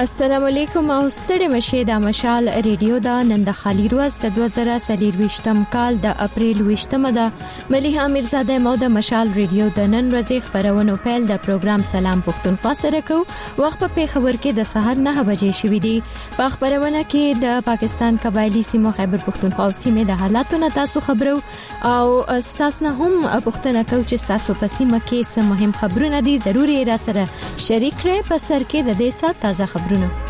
السلام علیکم او ستړي مشه د مشال ریډیو دا نن د خالی روز د 2023م کال د اپریل 28مه د ملیحه میرزاده مو د مشال ریډیو د نن ورځې خبرونو پیل د پروګرام سلام پښتونخوا سره کو وخت په خبر کې د سحر 9 بجې شوې دي په خبرونه کې د پاکستان قبایلی سیمو خیبر پښتونخوا او سیمه د حالاتو نه تاسو خبرو او تاسو نه هم پښتنه کو چې تاسو په سیمه کې څه مهم خبرونه دي ضروري را سره شریک کړئ په سر کې د دې سات تازه خبرونه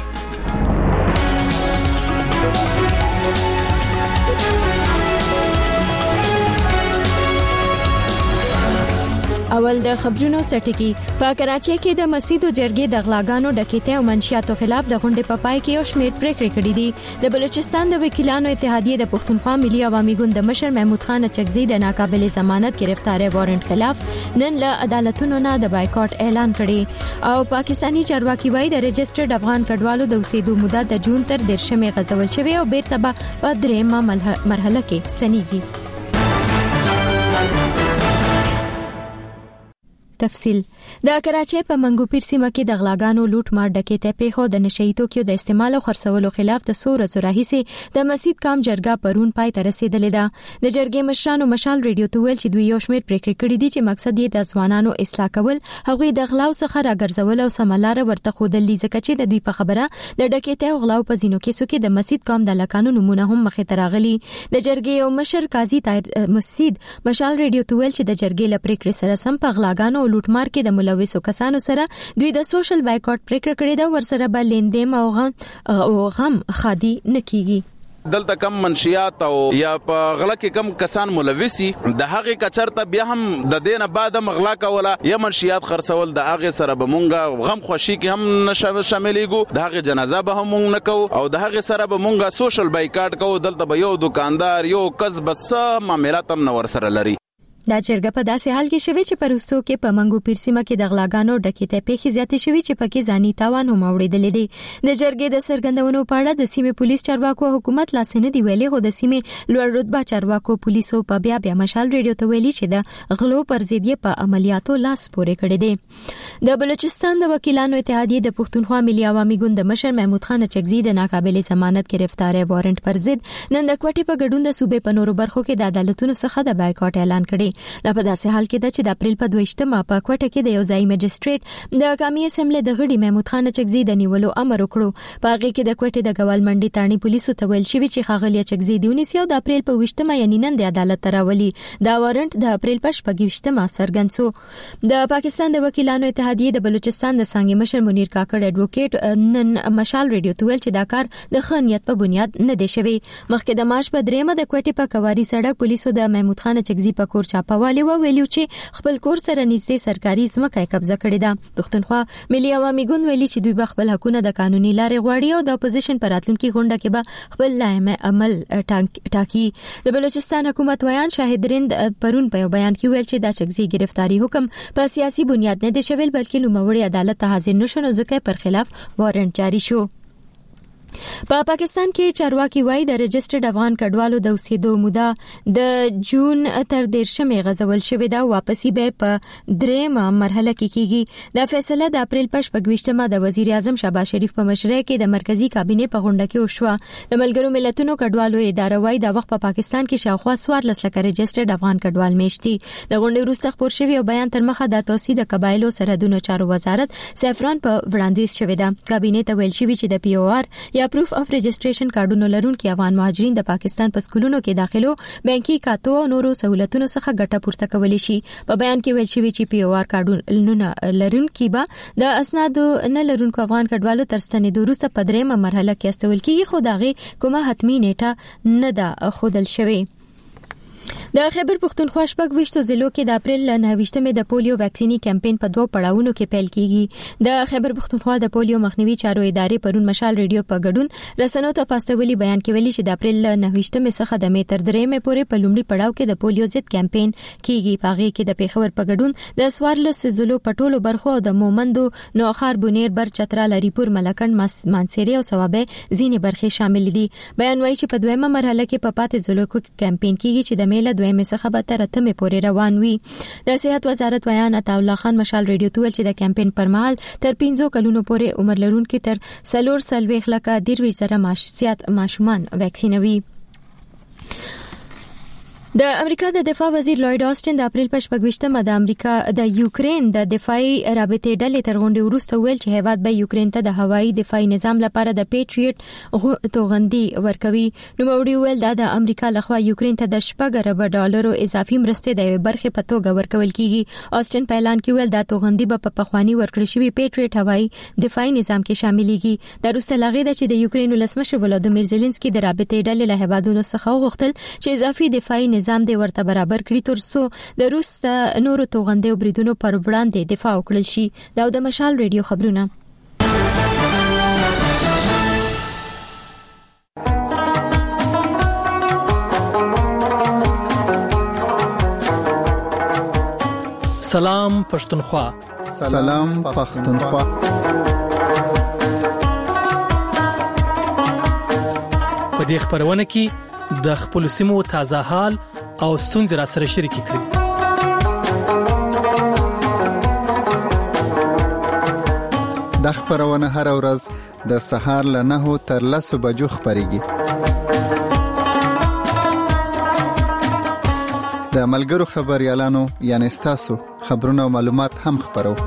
اول د خبرونو سرټکی په کراچۍ کې د مسجد جرګې د غلاګانو ډکیته او منشیاتو خلاف د غونډې په پای کې یو شمېر پریکړې کړې دي د بلوچستان د وکیلانو اتحادیې د پښتونخوا ملي عوامي ګوند د مشر محمود خان چکزي د ناقابل ضمانت گرفتاری وارنټ خلاف نن له عدالتونو نه د بایکاټ اعلان کړي او پاکستانی چارواکي وایي د رجسټرډ افغان کډوالو د اوسېدو موده د جون تر 10 غځول شوی او بیرته په درېمه مرحله کې ستنیږي. تفصیل د کراچۍ په منګوپیر سیمه کې د غلاګانو لوټ مار ډکیته پیښو د نشئی توکیو د استعمال او خرڅولو خلاف د سور زراهیسه د مسجد کام جرګه پرون پای ته رسیدلې ده د جرګې مشرانو مشال ریډیو ته ویل چې دوی یو شمېر پریکړې کړې دي چې مقصد یې د ځوانانو اصلاح کول هغوی د غلاو څخه راګرځول او سملاره ورته خودل ځکه چې د دوی په خبره د ډکیته او غلاو په زینو کې سکه د مسجد کام د لکانو نمونه هم مخې ته راغلي د جرګې او مشر قاضي طاهر مسجد مشال ریډیو ته ویل چې د جرګې لپاره سره سم په غلاګانو او لوټ مار کې د ملوثو کسانو سره دوی د سوشل بایکاټ پریکړه کړې ده ورسره به لیندیم او غم خادي نکېږي دلته کم منشیات او یا په غلا کې کم کسان ملوثي د هغه کچرته بیا هم د دینه بعد مغلا کوله یا منشیات خرڅول د هغه سره به مونږه غم خوشي کې هم نشو شاملېګو د هغه جنازه به هم مونږ نکو او د هغه سره به مونږه سوشل بایکاټ کوو دلته به یو دکاندار یو کسب څه معاملات هم نور سره لري. دا جرګه په داسې حال کې شوی چې پروستو کې په منګو پیر سیمه کې د غلاګانو ډکیته پیښې زیاتې شوی چې پکې ځاني تاوان هم اوریدلې دي د جرګې د سرګندونو په اړه د سیمه پولیس چارواکو حکومت لاسنه دی ویلي خو د سیمه لوړ رتبه چارواکو پولیسو په بیا مشال ریډیو ته ویلي چې د غلو پر ضد یې په عملیاتو لاس پورې کړی دی د بلوچستان د وکیلانو اتحادیې د پښتونخوا ملي عوامي ګوند د مشر محمود خان چکزي د ناقابل ضمانت گرفتاری وارنټ پر ضد نن د کوټې په ګډون د صوبې په نورو برخو کې د عدالتونو څخه د بایکاټ اعلان کړي لا په داسې حال کې چې د اپریل په 22مه په کوټه کې د یو ځای مجستریټ د قومي اسمبلی د غړي محمود خان چکزي د نیولو امر وکړو په هغه کې د کوټې د ګوال منډي تانی پولیسو ته ویل شوی چې خاغلی چکزي د 19 د اپریل په 22مه یعنی نن د عدالت تراولي دا وارنټ د اپریل په 28مه سرګند شو د پاکستان د وکیلانو اتحادیې د بلوچستان د څنګه مشر منیر کاکړ اډوکیټ نن مشال ریډیو ته ویل چې دا کار د خنیت په بنیاد نه دی شوی مخکې د مارچ په 3مه د کوټې په کواري سړک پولیسو د محمود خان چکزي په کور چاپوالي ویلو چې خپل کور سره نږدې سرکاري ځمکه قبضه کړې ده پښتونخوا ملي عوامي ګوند ویلي چې دوی به خپل حقونه د قانوني لارې غواړي او د اپوزیشن پر راتلونکي غونډه کې به خپل لایم عمل ټاکي د بلوچستان حکومت ویان شاهد رند پرون په بیان کې ویل چې د چکزي گرفتاری حکم په سیاسي بنیاد نه دی شوی بلکې نوموړي عدالت ته حاضر نشو ځکه پر خلاف وارنټ جاری شو. په پاکستان کې چارواکي وایي د رجسټرډ افغان کډوالو د اوسېدو موده د جون تر 10 غځول شوې ده واپسی به په درېمه مرحله کې کیږي دا فیصله د اپریل په 28مه د وزیر اعظم شهباز شریف په مشرۍ کې د مرکزی کابینې په غونډه کې وشوه د ملګرو ملتونو کډوالو اداره وایي د وخت په پاکستان کې شاوخوا 14 لکه رجسټرډ افغان کډوال میشتي د غونډې وروسته خبر شوی او بیان تر مخه د توسيع د قبایلو سرحدونو چارو وزارت سفران په وړاندیز شوی ده کابینې ته ویل شوی چې د پی او آر یا پروف اف رجسټریشن کارډونو لرونکي افغان مهاجرین د پاکستان په سکولونو کې داخلو بانکي کاتو او نورو سہولتونو څخه ګټه پورته کولی شي په بیان کې ویل شوی چې پی او آر کارډونو لرونکي به د اسناد نه لرونکو افغان کډوالو تر ستنېدو وروسته په درېمه مرحله کې استول کیږي خو دغه کومه حتمی نیټه نه ده خودل شوی. د خیبر پښتونخوا شپږ وشتو ضلعو کې د اپریل 9مه د پولیو ویکسینی کمپاین په 2 پړاوونو کې پیل کیږي د خیبر پښتونخوا د پولیو مخنیوي چارو ادارې پرون مشال ریډیو په ګډون رسنیو ته پاستولی بیان کې ویلي چې د اپریل 9مه څخه د مې تر 3مه پورې په لومړي پړاو کې د پولیو ضد کمپاین کیږي په هغه کې د پیښور په ګډون د سوارلس ضلعو په ټولو برخو د مومندو نوخار بونیر بر چترا لریپور ملکند مانسيري او ثوابه ځینې برخې شامل دي بیان وایي چې په دویمه مرحله کې په پاتې ضلعو کې کمپاین کیږي چې د میله دویمه څخه به تر 8 پورې روان وي. د صحت وزارت ویان عطا الله خان مشال ریډیو ته ویل چې د کمپاین پر مهال تر 15 کلونو پورې عمر لرونکو تر 4 لکه 23 زیات ماشومان ویکسینوي. د امریکا د دفاع وزیر لوید آسټن د اپریل په 28مه د امریکا د یوکرين د دفاعي رابطې ډلې تر غونډې وروسته ویل چې هیواد به یوکرين ته د هوایي دفاعي نظام لپاره د پیټریټ توغندي ورکوي. نو موړي ویل دا د امریکا لخوا یوکرين ته د $6 ارب اضافي مرستې د برخې په توګه ورکول کیږي. آسټن په اعلان کې ویل دا توغندي به په پخوانی ورکړل شوی پیټریټ هوایي دفاعي نظام کې شاملېږي. د روسي لغې چې د یوکرين ولسمشر ولادیمیر زيلنسکي د رابطې ډلې له هیوادونو څخه وغوښتل چې اضافي دفاعي نظام دی ورته برابر کړي تر څو د روس نورو توغندي او بریدونو پر وړاندې دفاع وکړي شي. دا د مشال ریډیو خبرونه. سلام پښتونخوا. سلام پښتونخوا. په دې خبرونه کې د خپل سیمو تازه حال او ستونزې را سره شریک کړي. د خبرونه هر ورځ د سهار له 9 تر 10 بجو خبريږي. د ملګرو خبريالانو یعنی تاسو خبرونه او معلومات هم خبرو.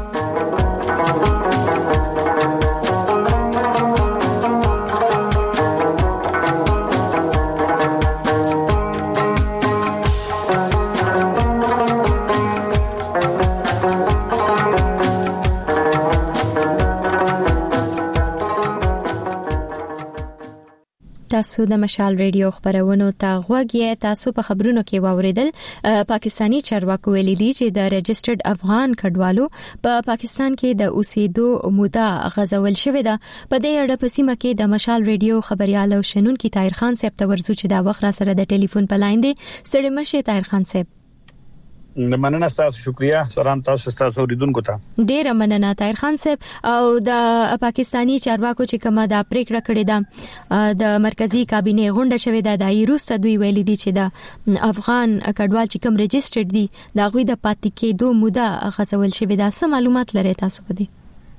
تاسو د مشال ریډیو خبرونو ته غوږی. تاسو په خبرونو کې واوریدل پاکستانی چارواکو ویلي دي چې د رجسټرډ افغان کډوالو په پاکستان کې د اوسېدو موده غځول شوې ده. په دې اړه په سیمه کې د مشال ریډیو خبريال او شنونکي طاهر خان صاحب ته ورزو چې دا وخت را سره د ټلیفون په لاین دی. ستړي مشه طاهر خان صاحب. مننه تاسو، شکریا. سلام تاسو اوریدونکو ته. ډیره مننه طاهر خان صاحب. او د پاکستانی چارواکو چې کومه د پریکړه کړې ده د مرکزی کابینه غونډه شوې ده د ایروسته دوی ویلي دي چې د افغان کډوال چې کوم رجسټرډ دي دا غوي د پاتې کېدو موده غځول شوې ده. څه معلومات لري تاسو په دې؟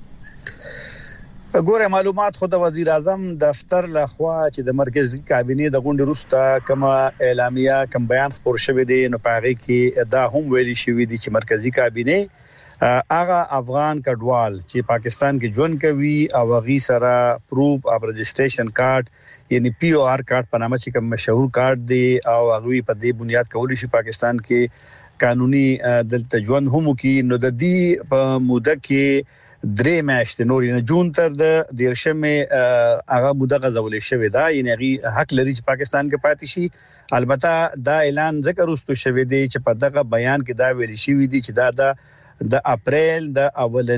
ګوره معلومات خو د وزیر اعظم دفتر لخوا چې د مرکزی کابینه د غونډې وروسته کوم اعلامیه کوم بیان خبر شوی دی نو پاره کې دا هم ویلي شوی دی چې مرکزی کابینه هغه افغان کډوال چې پاکستان کې ژوند کوي او غي سره پروف اف رجسټریشن کارت یعنی پی او آر کارت په نامه چې کوم مشهور کارت دی او هغه په دې بنیاد کولی شي پاکستان کې قانوني دلته ژوند هم کوي. نو د دې په موده کې 3 میاشتې نور نه جون تر د 13مه هغه موده غځولې شوې ده. یعنی هغه حق لري چې پاکستان کې پاتې شي. البته دا اعلان ذکر وستو شوی دی چې په دغه بیان کې دا ویل شوی دی چې دا د اپریل د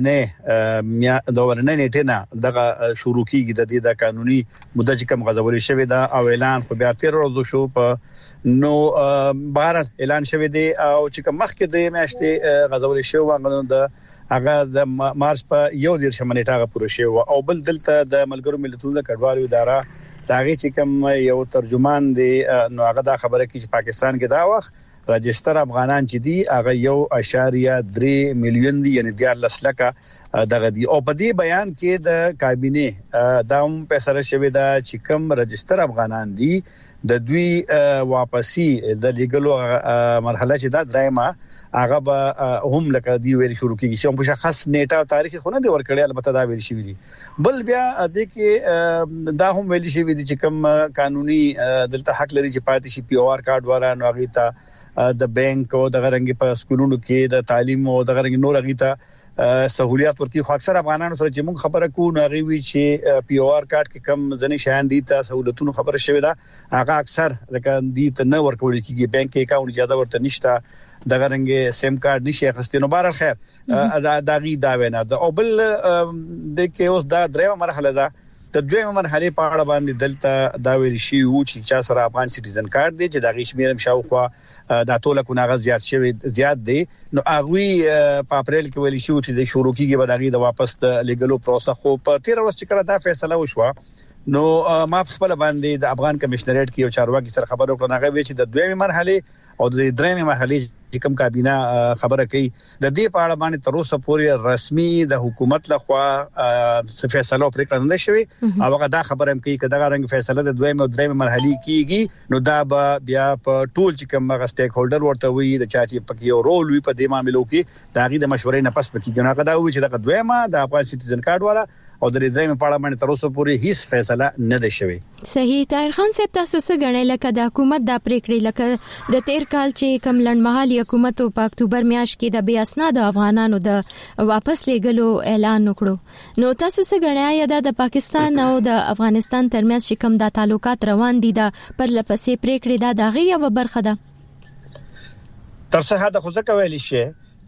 اولنې نیټه نه دغه شروع کیږي د دې د قانوني موده چې کوم غځولې شوی ده. او اعلان خو بیا 13 ورځې شو په نو بهر اعلان شوی دی او چې کوم مخکې د میاشتې غځولې شو هغه د هغه د مارچ په 1 نیټه پوره شو. او بل دلته د ملګرو ملتونو د کډوالو اداره تاغي چې کوم یو ترجمان دی نو هغه دا خبره کوي چې پاکستان کې دا وخت رجستر افغانان چې دي هغه 1.3 میلیون دي یعنی 10 لکه دغه دي. او په دې بیان کې د کابینه دا هم فیصله شوې ده چې کوم رجستر افغانان دي د دوی واپسی د لیګلو مرحله چې دا درېمه هغه به هم لکه دی ویل شروع کیږي چې په شخص نیټه او تاریخ خو نه دی ورکړی. البته دا ویل شوی دی. بل بیا د کې دا هم ویل شوی دی چې کوم قانوني دلته حق لري چې پاتې شي پی او آر کارت والا نو هغه ته د بانک او د غرنګ په سکولونو کې د تعلیم او د غرنګ نور هغه ته سہولیات ورکړي. خو اکثر افغانانو سره چې موږ خبره کوو نو هغه وی چې پی او آر کارت کې کم ځنې شان دي ته سہولتونو خبره شوی ده. هغه اکثر د کاندي ته نه ورکول کیږي. بانک اکاونټ اجازه ورته نشته. دغه رنګ سیم کارت نشي اخستنو. بهر خیر دا غي دا وینا ده. او بل د کې اوس دا درېمه مرحله ده. د دویمه مرحله په اړه باندې دلته دا ویل شي و چې چا سره افغان سټیزن کارت دی چې دا غي شمیرم شاوخوا دا ټول کو ناغه زیات دی. نو هغه په اپریل کې ویل شي چې د شروع کیږي به دا غي د واپس لیګلو پروسه خو په 13 ورځې کله دا فیصله وشوه. نو ما خپل باندې د افغان کمشنریټ کې یو چارواکي سره خبرو کړو. هغه وی چې د دویمه مرحله او د درېمې مرحله چې کوم کابینه خبره کوي د دې په اړه باندې تر اوسه پورې رسمي د حکومت لخوا څه فیصله پرې نه شوی او هغه دا خبره هم کوي چې دا رنګ فیصله د دویمه او درېمه مرحله کیږي نو دا به بیا په ټول چې کوم هغه سټیک هولډر ورته وي د چا چې پکې یو رول وي په دې معاملو کې دا غي د مشورې نه پس پکې جنا کدا وي چې دا دویمه د افغان سټیزن کارت والا او د درېمه په اړه باندې تر اوسه پورې هیڅ فیصله نه ده شوی. صحیح. طاهر خان صاحب تاسو څه غنئ لکه د حکومت د پریکړې لکه د تیر کال چې کم لړمحالي حکومت په اکتوبر میاشت کې د بیا اسناد افغانانو د واپس لېګلو اعلان وکړو نو تاسو څه غنئ د پاکستان او د افغانستان ترمنځ چې کم د تعلقات روان دي د پرلپسې پریکړې د دغه یو برخه ده تر څه حد خو ځکه ویل شي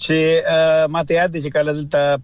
چې ماته یاد دي چې کله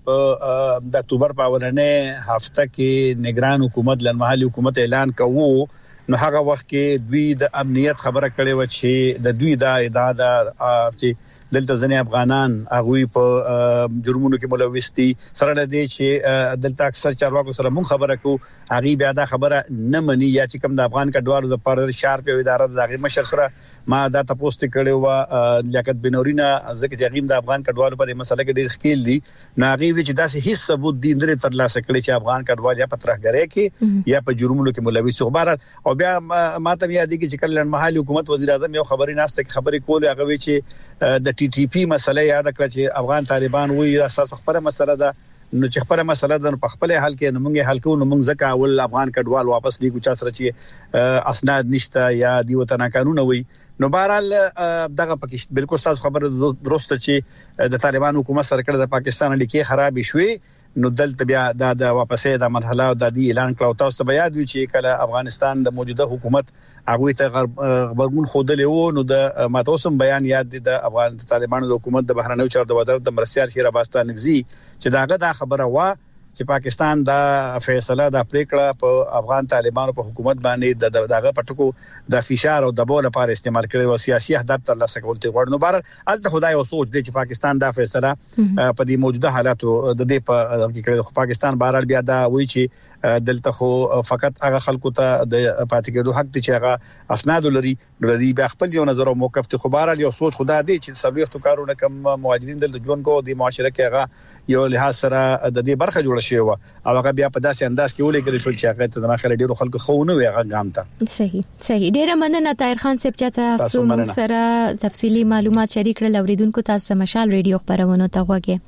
دلته د اکتوبر په اولنې هفته کې نگران حکومت لنمحلي حکومت اعلان کوو نو هغه وخت کې دوی د امنیت خبره کړې و چې د دوی د ادعا چې دلته ځنې افغانان هغه په جرمونو کې ملوث دي سره لدې چې دلته اکثر چارواکو سره مون خبره کو هغه بیا دا خبره نه مني یا چې کوم د افغان کډوالو د پر شارپ اداره د هغه مشر سره ما دا تاسو ته کړي و لیاقت بنورینا ځکه چې هغه د افغان کډوالو په مسله کې ډېر خېل دي ناغي چې داسې هیڅ ثبوت دي نه ترلاسه کړي چې افغان کډوال یا پترهګری کې یا په جرمونو کې ملوث خو بهر او بیا ماته بیا دي چې کله محلي حکومت وزیر اعظم یو خبري ناشته خبري کول هغه چې د ټي ټي پی مسله یاد کړ چې افغان طالبان وایي دا ستاسو خبره مسله ده نو چې خبره مسله ده په خپل حل کې نو موږ حل کوو نو موږ ځکه اول افغان کډوال واپس لیکو چا سره چې اسناد نشته یا دی وطن قانون وي نو بهرحال دغه پکې بالکل تاسو خبره درسته چې د طالبان حکومت سره کړه د پاکستان لیکي خراب شوي نو دلته بیا د واپسې د مرحله د دې اعلان کړو تاسو ته یاد وي چې کله افغانستان د موجوده حکومت هغه ته غبرګون خوده وو نو د ماتوسم بیان یاد دي د افغان طالبانو د حکومت د بهرنیو چارو د وزارت د مرستيار شیر عباس نقزي چې داغه دا خبره وا چې پاکستان دا فیصله د پریکړه په افغان طالبانو په حکومت باندې دغه پټکو د فشار او دباو لپاره استعمال کړي او سیاسي اهداف ترلاسه کول ته غوړ نو بهر الته خدای او سوچ دی چې پاکستان دا فیصله په دې موجوده حالاتو د دې په کې پاکستان بهر بیا دا وایي چې دلته خو فقط هغه خلکو ته د پاتې کېدو حق دي چې هغه اسناد لري لري بیا خپل یو نظر او موقف ته خو بهر یو سوچ خدای دی چې سبيختو کارونه کم مهاجرین دلته ژوند کوي د معاشره کې هغه یو لحاظ سره د دې برخه جوړ شوی و او هغه بیا په داسې انداز کې ولګل شو چې هغه ته د مخاله ډیرو خلکو خو نه وي هغه ګام ته صحیح ډیره مننه طاهر خان صاحب چې تاسو موږ سره تفصیلی معلومات شریک کړل اوریدونکو تاسو مشال ریډیو خبرونه ته غوږی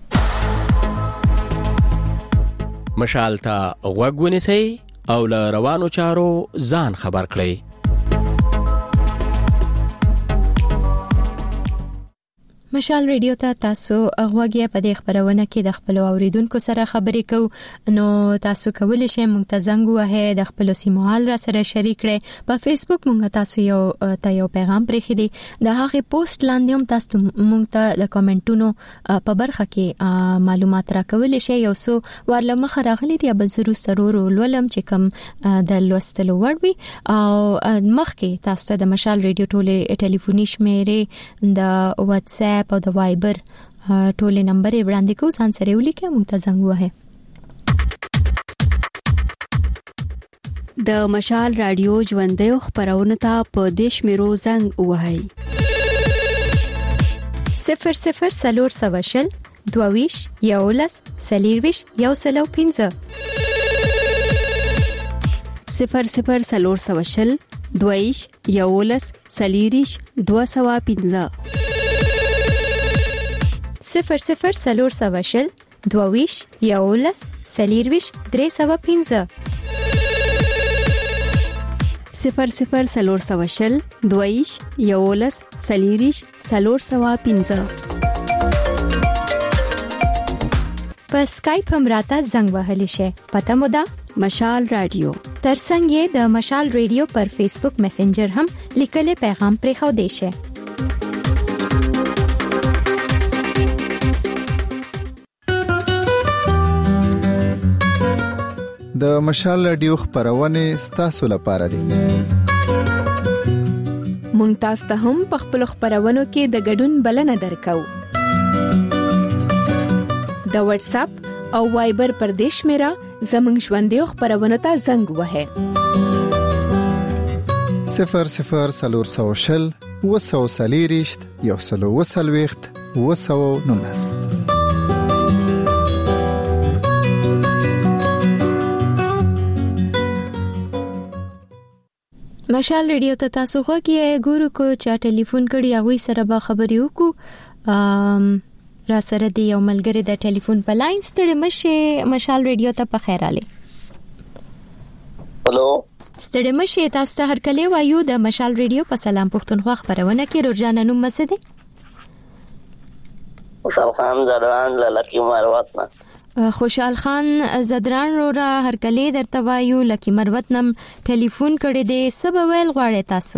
مشال ته غوږ ونیسئ او له روانو چارو ځان خبر کړئ مشال ریډیو ته تاسو غوږی په دې خبرونه کې د خپل اوریدونکو سره خبرې کوو نو تاسو کولی شئ موږ ته زنګ ووهئ د خپل سیموال را سره شریک کړئ په فیسبوک موږ تاسو یو پیغام پرېښی دی د هغه پوسټ لاندې هم تاسو موږ ته د کمنټونو په برخه کې معلومات راکولی شئ یو څو ورلمخه راغلي دي به زه وروسته ولولم چې کوم د لوستلو وړ وي او مخکې تاسو ته د مشال ریډیو ټولې ټلیفوني شمیرې د واتس اپ او د وایبر ټولې نمبر یې وړاندې کوو ځان سره ولیکئ موږ ته زنګ ووهئ د مشال رادیو ژوندۍ خبرونه ته په دې شمیرو زنګ ووهئ 00 22 11 40 105 00 22 11 40 205 00 22 11 40 305 00 22 11 40 305 په سکایپ هم راته زنګ وهلی شي پته مو ده مشال رادیو ترڅنګ یې د مشال ریډیو پر فیسبوک میسنجر هم لیکل پیغام پرې خو دی شي د مشال رادیو خبرونه ستاسو لپاره دي مونږ تاسو ته هم په خپل خبرونو کې د ګډون بلنه درکو د واتس اپ او وایبر پر دیش میرا زمنګ ژوندۍ خبرونه ته زنګ وهه 00 4 240 140 219. مشال ریډیو ته تاسو غوږی ګورو کو چا ټلیفون کړی هغه سره به خبرې وکړو. را سره دی یو ملګری د ټلیفون په لاین ستړي مشه. مشال ریډیو ته په خیر علي. هلو ستړي مشه تاسو ته هر کله وایو د مشال ریډیو په سلام پښتونخوا خبرونه کې روزانه نوم مسده خوشحال خان زدران لکی مروت نه. خوشحال خان زدران را هر کله درته وایو لکی مروت نم ټلیفون کړی دی سبا ویل غواړی تاسو.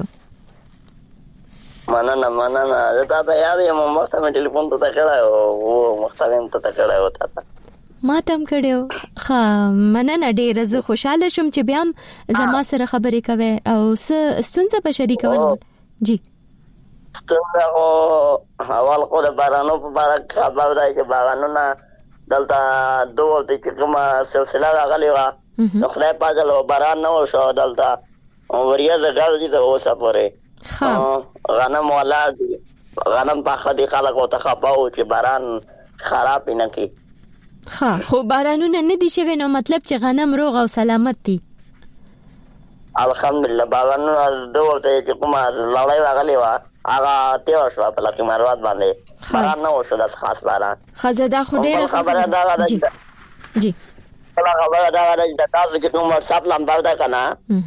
مننه زه تا یاد یم مخته مې ټلیفون ته کړای او مختلم ته کړای و تا ما تم کړیو. ها مننه ډیر زه خوشاله شوم چې بیا زما سره خبرې کوي او ستونزه په شریکول. جی ستونزه او حوال کو د بارانو په بارا خبر دی چې بارانو نه دلته دوه د کومه سلسله راغلی و نو خدای پاک له باران نه وشو دلته وریا زګر دي د اوسه پورې غنم ولا غنم په خدي خلک او تخپاو چې باران خراب نه کی. ها خو بارانونه نه دي شوی نو مطلب چې غنم روغ او سلامت دي الحمدلله. بارانونه دوه د کومه لړۍ راغلی و هغه تیو شو په لکه مروت باندې باران نه وشو د خاص باران. خزه دا خو ډیره خبره ده جی کله خبره ده چې تاسو کې کوم واتس اپ نمبر ده کنه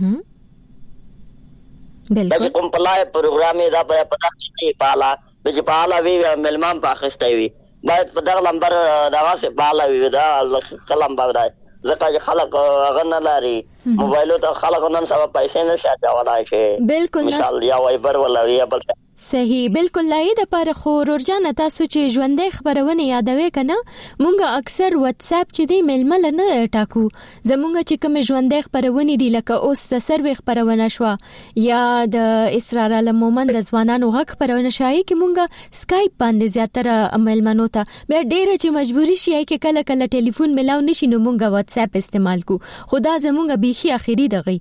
بالکل کوم پلای پروګرام دا په پتا کې پالا چې پالا وی ملمان په اخستې وي باید په دغه نمبر دا واسه پالا وی دا کلم باندې ځکه چې خلک غن لري موبایل ته خلک نن سبا پیسې نشه چاولای شي. بالکل مثال یا وایبر ولا وی بل صحیح بالکل لای د پر خو ورجان تاسو چې ژوندې خبرونه یادوي کنه مونږه اکثر واتس اپ چې دی ململ نه ټاکو زمونږ چې کوم ژوندې خبرونه دی لکه اوس د سروي خبرونه شو یا د اسرار المومن د ځوانانو حق خبرونه شای کې مونږه سکایپ باندې زیاتره ملمنو ته به ډیره چې مجبوري شي کې کله کله ټلیفون ملاو نشي نو مونږه واتس اپ استعمال کو خدا زمونږه بيخي اخیری دغی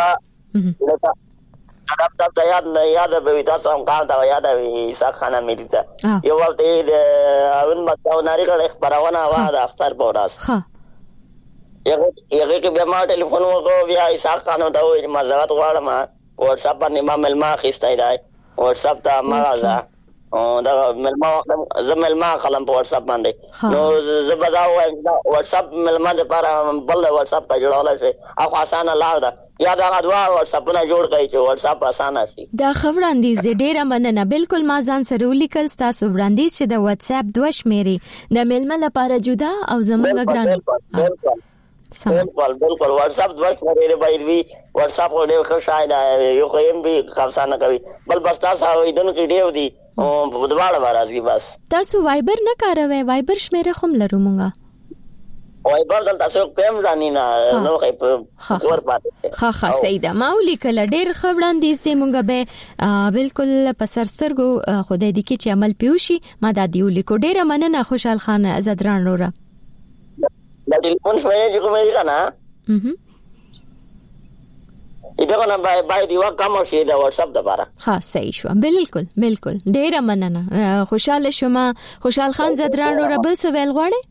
دا یاد به تاسو هم کار دا یاد وي ساخانه مې دي یو وخت د اون مکو ناری کله خبرونه وا د اختر پوراس ها یغه کې به ما ټلیفون وکړو بیا ساخانه دا وي مزات غواړم واتس اپ باندې ما ملما خستای دی واتس اپ ته ما راځه او دا ملما زملما خلم په واتس اپ باندې نو زبدا واتس اپ ملما د لپاره بل واتس اپ ته جوړول شي او آسان لار ده یا دا غوا واتس اپ نه جوړ کړئ چې واتس اپ آسان شي. دا خبراندیز دې ډیره مننه بالکل ما ځان سره ولیکل تاسو وړاندیز چې د واتس اپ دوه شمیرې د ململ لپاره جدا او زموږ ګران بالکل واتس اپ دوه شمیرې باید وي واتس اپ ډېر ښه شاید یو خیم به خاصانه کوي بل بس تاسو وایدنو کې ډېر دي او په دواړه راځي بس. تاسو وایبر نه کاروي وایبر شمیرې هم لرو مونږه وایبر دل تاسو کوم ځانی نه نو په ور پاتې ها صحیح ده ما ولیکل ډېر خبراندیز دې مونږ به بالکل په سرسترګو خدای دې کې چې عمل پیوشي ما دا دی ولیکو ډېر مننه خوشحال خان زدران رورا د ټلیفون شمیرې کومه دي کنه اته کنه باید یو کم شي د واتس اپ لپاره. ها صحیح شو بالکل ډېر مننه خوشاله شوم. خوشحال خان زدران رورا بل څه ویل غواړي؟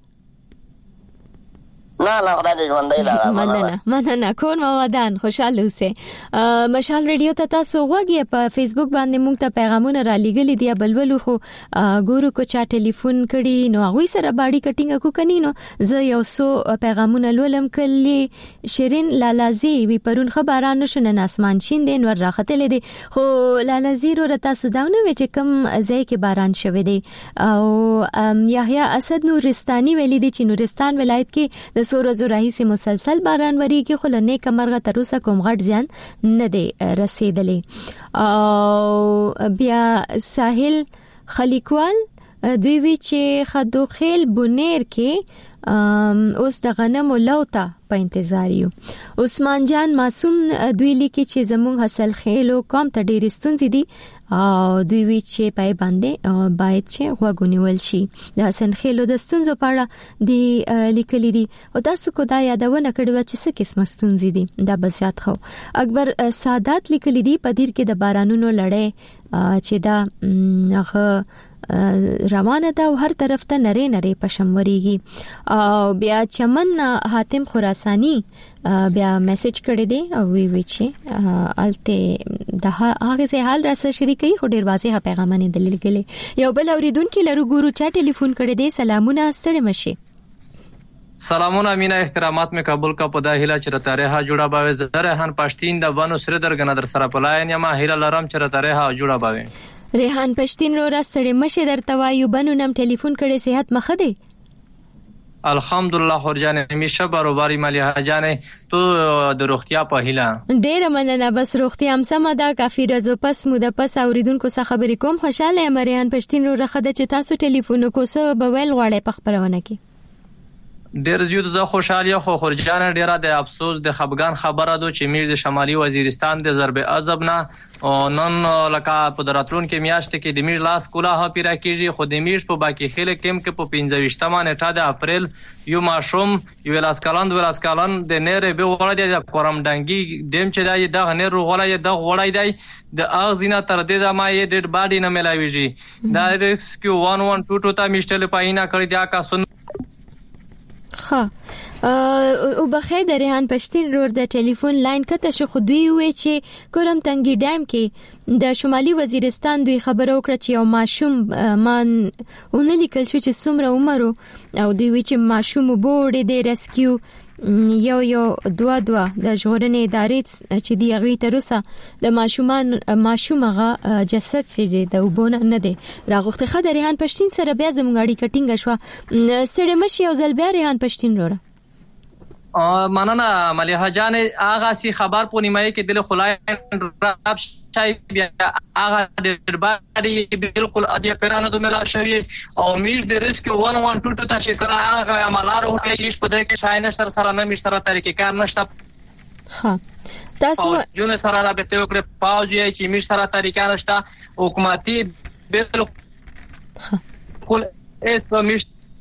نه خدای دې ژوندۍ مننه کور موادان خوشاله اوسه. مشال ریډیو ته تاسو غوږی په فیسبوک باندې موږ ته پیغامونه را لګلې دي بلبل خو ګورو کو چا ټلیفون کړي نو هغه سره باډي کټینګ کو کني نو زه یو سو پیغامونه لولم کلی شیرین لالازی وی پرون خبرانو شنه اسمان شین دین ور راختلې دي خو لالازی رو تاسو داونه و چې کم ځای کې باران شوه دي او یحیی اسد نورستاني ویلي دي چې نورستان ولایت کې سورزو راهیسه مسلسل باران وریږي خو لنه کمرغه تر اوسه کوم غټ ځان نه دی رسیدلی او بیا ساحل خلیقوال دوی وی چې خدو خیل بونیر کې اوس د غنمو لوته په انتظار یو. عثمان جان معصوم دوی لیکي چې زموږ حاصل خېلو قوم ته ډېر ستونزې دي او دوی وی چې پای باندې باید چې وګونیول شي. د حسن خېلو د ستونزو په اړه دی لیکلي دي او تاسو کو دا یادونه کړو چې څه قسم ستونزې دي دا بزیات خو. اکبر سادات لیکلي دي په دیر کې د بارانونو لړۍ چې دا هغه روانه ده او هر طرف ته نری پشموريږي. او بیا چمن حاتم خراسانی بیا میسج کړی دی او وی چې الته د هغه سه حال را سره شریکي خو ډیر واضح پیغامونه دلیل کړي. یو بل اوریدونکو لرو ګورو چا ټلیفون کړی دی. سلامونه ستړي مشه. سلامونه مینا احترامات میں قبول کا پدا هیلا چرته ها جوړه باوي زرهان پښتين د بانو سره درګنه در سره پلاین یا ما هیلا لرم چرته ها جوړه باوي. ریحان پښتين رو را سړې مشه درته وایو بنو نم ټلیفون کړي صحت مخه دی الحمدلله خورجان همیشه برابرۍ مليحه جان تو د روغتیا په هیله ډېر مننه. بس روغتیا هم سم ده کافي رزو پس موده پس اوریدونکو څخه خبرې کوم. خوشاله یم ریحان پښتين رو راخده چې تاسو ټلیفون کوسه به ویل غواړئ په خبرونه کې. ډیر زیات زه خوشاله خو خورجان ډیره د افسوس د خفګان خبره ده چې میرز د شمالي وزیرستان د ضرب عذاب نه او نن لکه په دراتلون کې میاشت کې د میرز لاس کولا ها پیرا کیږي. خو د میرز په باقي خله کېم کې په 15 نیټه د اپریل یو ماشوم یو لاس کالند د نره به وړه د قرم ډنګي دیم چې د غنر غولای د غوړای دی د اغزینه تر دې د ما یې ډډ باډي نه ملاويږي. دا ریسکیو 1122 ته میشتل پاینه کړی دا کا سن ها او بخیر د ریحان پښتين رور د ټلیفون لاین کته شو خو دوی وی چې کورم تنګي ډیم کې د شمالي وزیرستان دوی خبرو کړ چې یو ماشوم مان اونلیکل شو چې څومره عمر او دوی وی چې ماشوم بورډ د ریسکیو یو دوا د ژغورنې ادارې چې دی غوي تروسه د ماشومغه جسد سي د وبونه نه دی راغخته خدای ریحان پښتين سره بیا زموږ اړیکه ټینګه شو. سړی مشي او زل بیا ریحان پښتين وروره مننه مليحه جان اغه سي خبر په نیمه کې دل خلای راب شای بیا اغه د باندې بالکل ادي پیرانو د ملا شوی او میش د ریسک 1122 ته چې کرا اغه عملارو کې هیڅ په دې کې شاینه سره نه مشتره طریقې کار نشته. ها تاسو جون سره رابطه وکړه پاوځي چې میش سره طریقې نشته حکومتي بالکل اس میش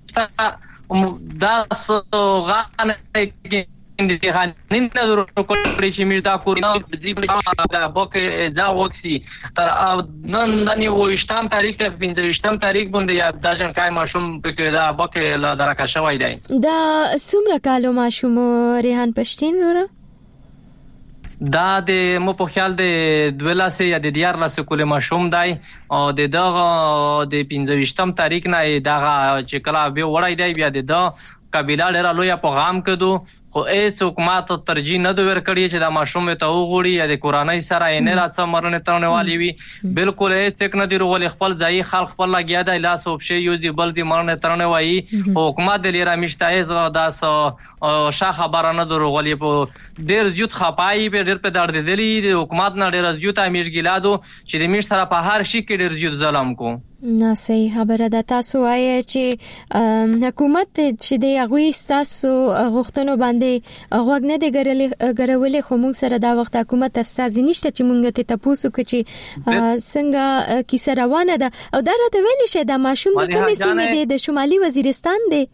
دا غانه کې نن نظر کولی چې میردا کورنا زیب دا بوک دا وکسي تر نن وشتم تاریخ 15 تاریخ باندې یا د ځنکای ماشوم په دا بوک لا درکه شوی دی. دا څومره کالو ماشوم ریحان پښتين وروره دا د مو په خیال د 12 یا د 14 کول ماشوم دی او د دغه د 15 تاریخ نه دغه چې کلا به وړای دی بیا د قبيله ډیر لوی په غام کېدو خو هیڅ حکومت ترجیح نه دوی ورکړي چې دا ماشوم ته وغوړي یا د قرآنی سره یې نه راځه مرنه ترونه والی وي بالکل هیڅ نه دی رغول خپل ځای خلک خپل لګیا دی لاس او بشي یو دی بل دی مرنه ترونه وایي حکومت د لیرا مشتای زړه داس شاه خبره نه درغولې په ډیر زیات خپای په ډیر په درد دلی د حکومت نه ډیر زیات امیش ګلادو چې د میش سره په هر شي کې ډیر زیات ظلم کو نه صحیح خبره ده. تاسو وایي چې حکومت چې د غوي تاسو غوښتنو باندې غوږ نه دی ګرولې خو موږ سره دا وخت حکومت استاد نشته چې موږ ته تاسو کې چې څنګه کیسه روانه ده او دا راته ویل شي دا ماشوم د کومې سیمې دی د شمالي وزیرستان دی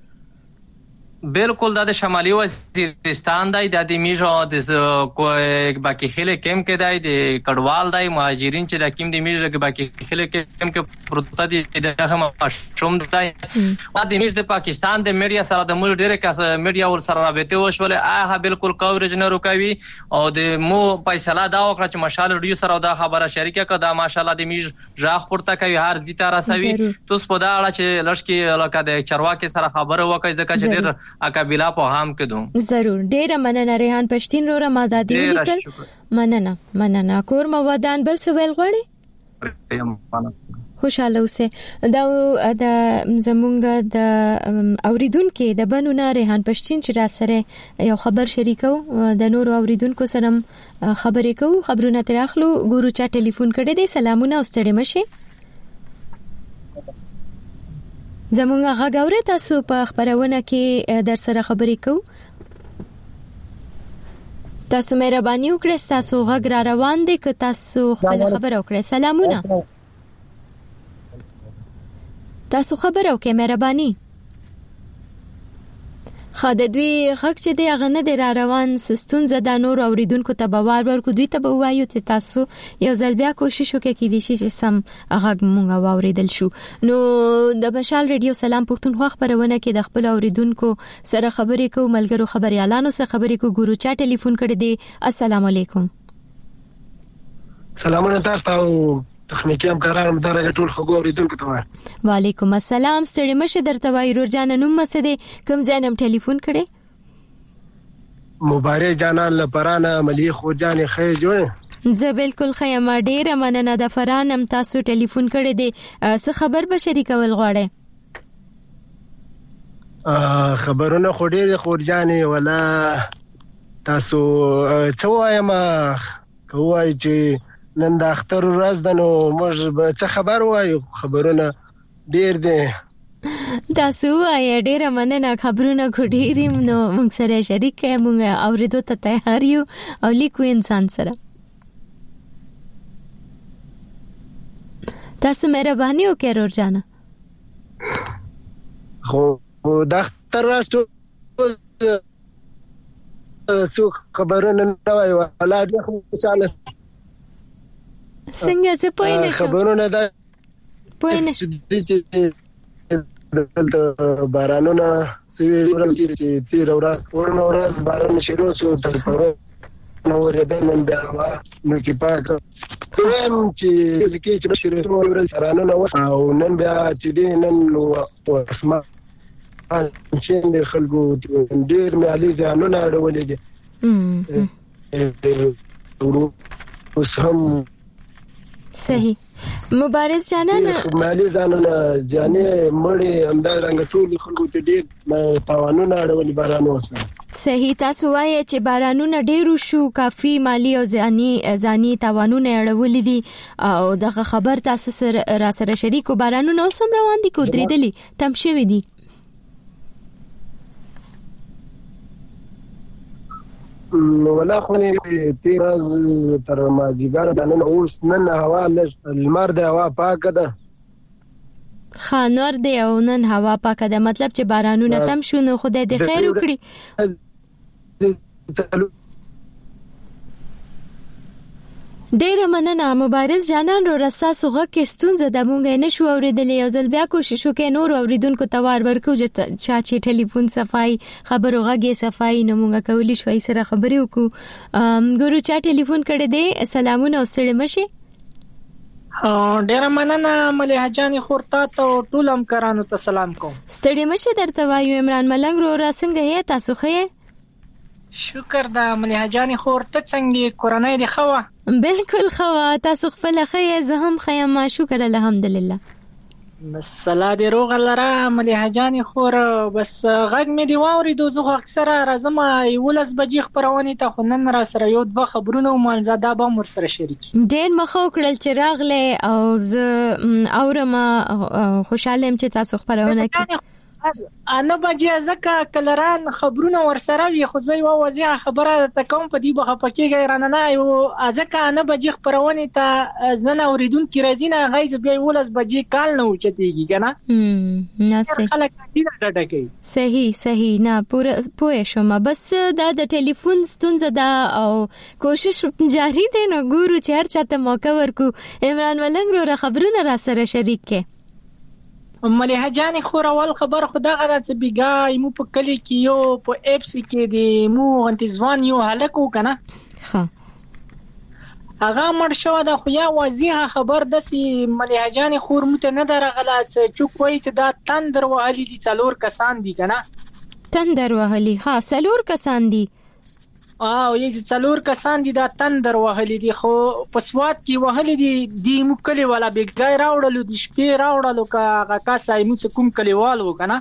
بالکل د شمالي وزیرستان دی د میجو د باقي خله کم کې دی د کډوال دی مهاجرین چې د کیم د میجو کې باقي خله کم کې پروت دی دغه مشوم دی او د میج د پاکستان د میډیا سره د مول ډیره کس میډیا ور سره رابطه وشول هغه بالکل کوریج نه روکوي او د مو فیصله دا وکړه چې ماشال ریډیو سره دا خبره شریکه کړه ماشالله د میج ژغ پورته کوي هر ځی تر رسوي توس په دا اړه چې لشکې لکه د چرواکي سره خبره وکړي ځکه چې ډیر اکابلا په هام کېدو ضرور ډیر مننه ریحان پښتين رو رمضادي ولیکل مننه کور مو ودان بل څه ویل غواړي خوشاله اوسه دا د زمونږ د اوریدونکو د بنونه ریحان پښتين چې را سره یو خبر شریکو د نور اوریدونکو سره خبرې کوو خبرونه تر اخلو ګورو چا ټلیفون کړی دی. سلامونه اوستړې مشه زمونږ غاګوري تاسو په خبرونه کې در سره خبرې کوو. تاسو مهرباني وکړئ تاسو غږ را روان دي که تاسو خپل خبر وکړئ. سلامونه. تاسو خبر وکړئ مهرباني. خاده دوی غږ چې دی هغه نه دی را روان سستون زده نور اوریدونکو ته به وار ورکو دوی ته به وایو چې تاسو یو ځل بیا کوشش وکړئ کېدای شي چې سم غږ مونږ واوریدل شو. نو د مشال ریډیو سلام پښتونخوا خبرونه کې د خپل اوریدونکو سره خبرې کوو ملګرو خبريالانو سره خبرې کوو. ګورو چا ټلیفون کړی دی. السلام علیکم. سلامونه تاسو تخنیکی همکارانو درجه ټول خو اوریدونکو ته. وعلیکم السلام. ستړي مشه درته وای رورجان نوم مسده کوم ځانم ټلیفون کړي. مبارک جانان لپرانه عملی خو جان خیر جوړ. زه بالکل خیم ډیره مننه د فرانم تاسو ټلیفون کړي دي. څه خبر به شریکول غواړئ؟ خبرونه خو ډیره خورجانې ولا تاسو څه وایم کوای چې نن د اختر ورځ ده نو موږ به څه خبر وایو. خبرونه ډیر دي. تاسو وایي ډیره مننه خبرونه خو ډیرې نو موږ سره شریک کړئ. موږ اورېدو ته تیار یو او لیکو انسان سره. تاسو مهرباني وکړئ رورجانه. خو د اختر ورځ څو خبرونه نه وایي ولا ډېر خوشاله. څنګه زه پوه نه شم. خبرونه دا پوه نه شم دلته بارانونه سوي چې تیر ورځ باران شروع شو تر پرون نو ورته نن بیا نو کې پاک کوم چې شروع ورځ بارانونه او نن بیا چې نن نو اسما چې خلکو ډیر مالي ځانونه اړولې اوس هم صحیح. مبارز جانانه مالي ځانونه ځانې مړې همدا رنګ ټول خلکو ته ډیر تاوانونه اړولې باران وسه. صحیح. تاسو وایي چې بارانونه ډیر شو کافي مالی او ځاني تاوانونه اړولې دي او دغه خبر تاسو سره را سره شریکو. بارانونه اوس هم روان دي کو درېدلي تم شوي دي؟ ولا خو نه تیر تر ما جګار د نن اوس نن هوا لږ لمر د هوا پاکه ده. خانور دی او نن هوا پاکه ده مطلب چې بارانونه تم شو نو خدای دې خیر وکړي. ډیره مننه مبارز جانان. رو رسا سوغه کې ستونزه د مونږ نه شو اوریدلې او ځل بیا کوشش وکړو نور اوریدونکو ته وار ورکو چې چا ټلیفون صفای خبرو غږی صفای نو مونږ کولی شوي سره خبرې وکړو. ګورو چا ټلیفون کړی دی. سلامونه او ستړي مشه. ډیره مننه مليحه جان خورتا ته ټول همکارانو ته سلام کوم. ستړي مشه درته وایو. عمران ملنګ رو را څنګه یې تاسو خې؟ شکر د مليحه جان خورته څنګه کورنۍ دی خو؟ بالکل خو تاسو خپل خې زه هم خیم شکر الحمدلله. مسله دی روغ لره مليحه جان خور بس غږ مې دی واوري دوزه اکثر راځم 11 بجې خبرونه ته خنن را سره یو دوه خبرونه او مالزاده به مر سره شریک. ډېر مخه وکړل چې راغله او زه اورم خوشاله چې تاسو خبرونه کوي. انا بجې ځکه کلران خبرونه ورسره وي خو زه یو وضعیت خبره ته کوم په دې به پکې غیرانه یو ځکه انا بجې خبرونه ته زنه اوریدونکو راځي نه غیز بیا 11 بجې کال نه اوچتيږي کنه. نه صحیح نه پوه شوم. بس دا د ټلیفون ستونزه ده او کوشش جاری ده نو ګورو چې هر چاته موقع ورکو. عمران ملنګ رو خبرونه را سره شریک کې. مليحه جان خور اول خبر خدا غدا چې بیګا مو په کلی کې یو په اپس کې دی مو انتظوان یو هلکو کنه هغه مړ شو دا خو یا واضحه خبر دسي مليحه جان خور مت نه درغلا چې چوک وای چې دا تندر وهلي دي څلور کسان دي کنه. تندر وهلي څلور کسان دي یی څلور کسان دي دا تندر وهلي دي خو په سواد کې وهلي دي دی مو کلی والا بیګای راوړلو د شپې راوړلو کا کاسای مو کوم کلیوالو کنه.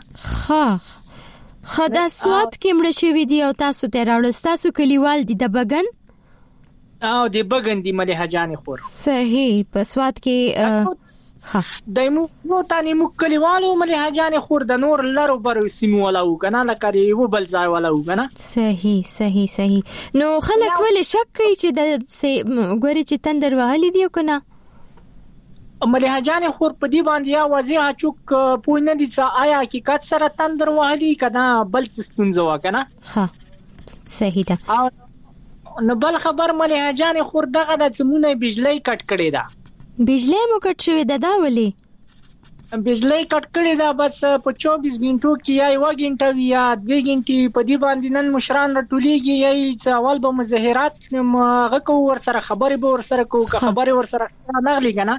خدا سواد کې مړ شوی دی او تاسو ته راوړل تاسو کلیوال دي د بغن د بغن دي مليحه جان خور. صحیح. په سواد کې دایمو نو تانی مو کلیوالو ملي حاجان خور د نور لرو برو سیمو ولا وکنه لکه یو بل ځای ولا وکنه. صحیح نو خلک ولې شک کوي چې د ګوري چې تندر وهلي دی کنه ملي حاجان خور په دې باندې یا واضح چوک پوه نه دي چې آیا حقیقت سره تندر وهلي کنه بل څه ستونزه وکنه. صحیح ده. نو بل خبر ملي حاجان خور دغه د زمونه بجلی کټ کړي ده. بجلی مو کټ شوی ده دا ولي؟ بجلی کټ کړي ده بس په 24 غنټو کې یا 1 غنټه یا 2 غنټې په دې باندې نن مشران راټولېږي یا چې اول به مظاهرات غکو ور سره خبرې به ور سره کو خبرې ور سره نغلي کنه.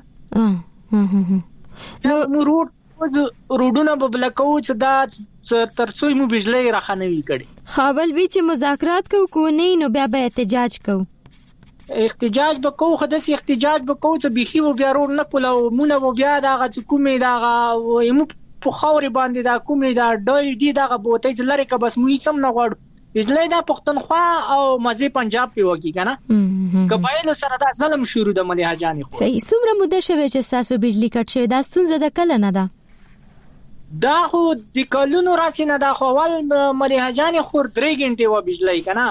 نو روډونه به بلکو چې دا ترڅو مو بجلی راخنوي کړي خابل وی چې مذاکرات کو نه نو بیا به احتجاج کو احتجاج بکو خدای احتجاج بکو چې بيخي و بیا رور نه کوله مونږ و بیا دا کومې دا یمو په خاوري باندې دا کومې دا ډای دی دا بوته چې لری که بس مو سم نه غواړو بجلی دا پښتونخوا او مزي پنجاب په وکی کنه قبایل سره دا ظلم شروع د ملي حاجان خو. صحیح څومره مده شوه چې تاسو بجلی کټ شوی دا ستونزه د کله نه ده؟ دا خو د کلونو راسي نه دا خو ول ملي حاجان خو 3 غنټه و بجلی کنه.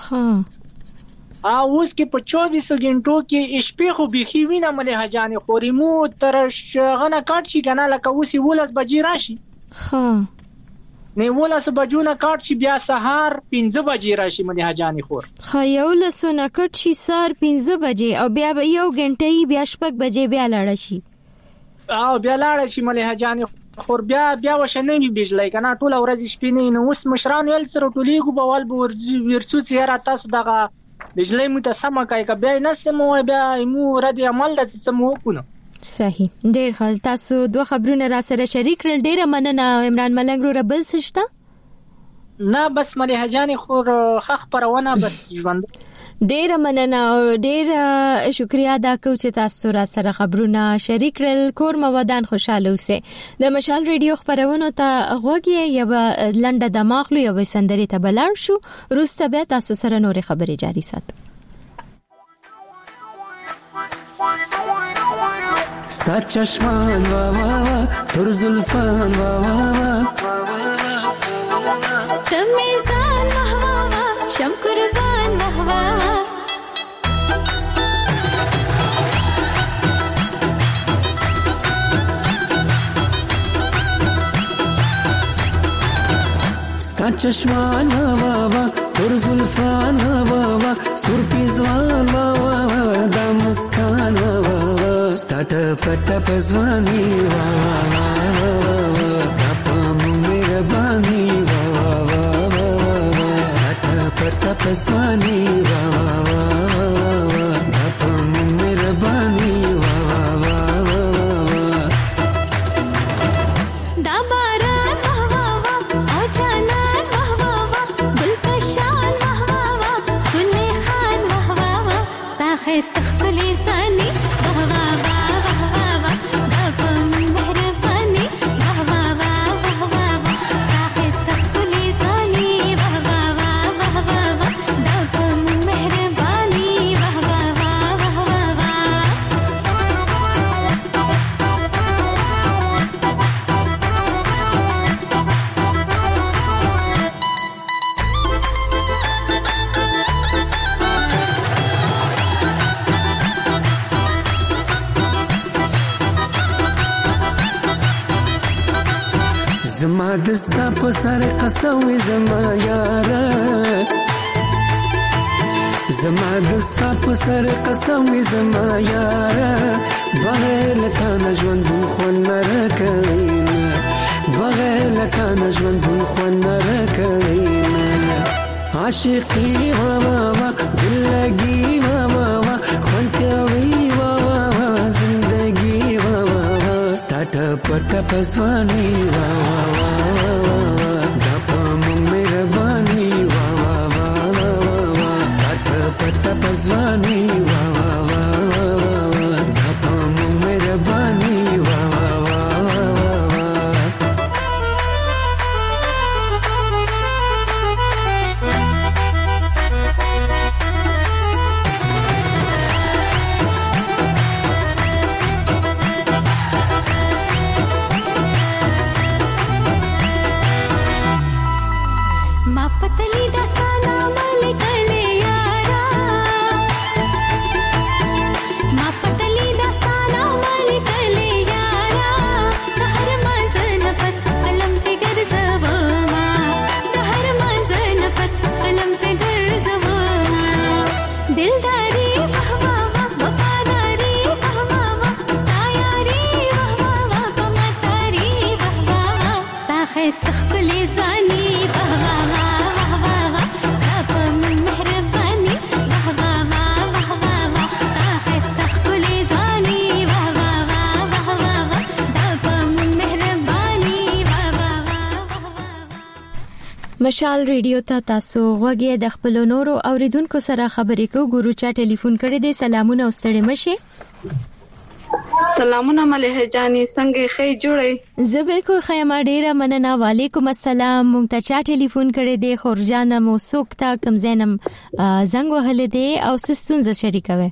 اوس کې په 24 غنټو کې شپې خو بيخي وینه ملي حاجان خو ریمو تر شغنه کټ شي کنه لکه اوس 12 بجې راشي. نه 12 بجو نه کټ شي بیا سهار 15 بجې راشي ملي حاجان خور. یو لسونه کټ شي سهار 15 بجې او بیا یو غنټه بیا شپږ بجې بیا لاړ شي. بیا لاړ شي ملي حاجان خور بیا وشنه نی بجلی کنه ټول ورځ شپې نه نو اوس مشران ول سره ټولېګو بوال ورڅو چې را تاسو دغه بجلی متسمه کوي که بیا نه سمو بیا مو رد عمل د سمو کو. صحیح ډیر ښه تاسو دوه خبرونه را سره شریک کړل ډیره مننه عمران ملنګ رو ربل سشته نه بس ملي حاجان خور خخ پرونه بس ژوند ډیره مننه او ډیره شکریا ادا کوم چې تاسو را سره خبرونه شریک کړل کور مودان خوشاله اوسئ. د مشال ریډیو خبرونه ته غوږی یو لنډه دماغلو یو سندري ته بلار شو روسته به تاسو سره نورې خبرې جاری ساتو. ستا چشمان وا وا وا تر زلفان وا وا وا تمیزان وا وا وا شم قربان وا وا وا ستا چشمان وا وا تر زلفان وا وا سر پیزوان وا وا دا مسکان وا وا ستا ټپ ځواني وا وا دا په مهرباني وا وا ستا ټپ ځواني وا وا دا په مهرباني وا وا دا باران وا وا او جانان وا وا ګل پشان وا وا خلي خان وا وا ستا خيست خپل ځاني زما دستا په سر قسم زما یارا زما دستا په سر قسم زما یارا بغیر لتا نجوان بون خون نرکینا بغیر لتا نجوان بون خون نرکینا عاشقی وا وا وا دلگی وا وا وا خون کوي وا وا زندگی وا وا ستا ټپ ځواني وا وا دا په مهرباني وا وا ستا ټپ ځواني وا وا دا په مهرباني وا وا تاری واه واه واه وفاداری واه واه واه ستا یاری واه واه واه پمتاری واه واه واه ستا خیست خپلی ځواني واه واه واه واه واه واه دا په من مهرباني واه واه واه واه واه واه ستا خیست خپلی ځواني واه واه واه واه واه واه دا په من مهرباني واه واه واه واه مشال ریډیو ته تاسو غوږی د خپل نورو اوریدونکو سره خبرې کو ګورو چا ټلیفون کړی دی سلامونه او ستړي مشه سلامونه مليحه جاني څنګه خې جوړې زه بالکل خیمه ډیره مننه وعلیکم السلام مونږ ته چا ټلیفون کړی دی خورجان مو سوکتا کم زینم زنګ وهل دی او سستون ز شریکوي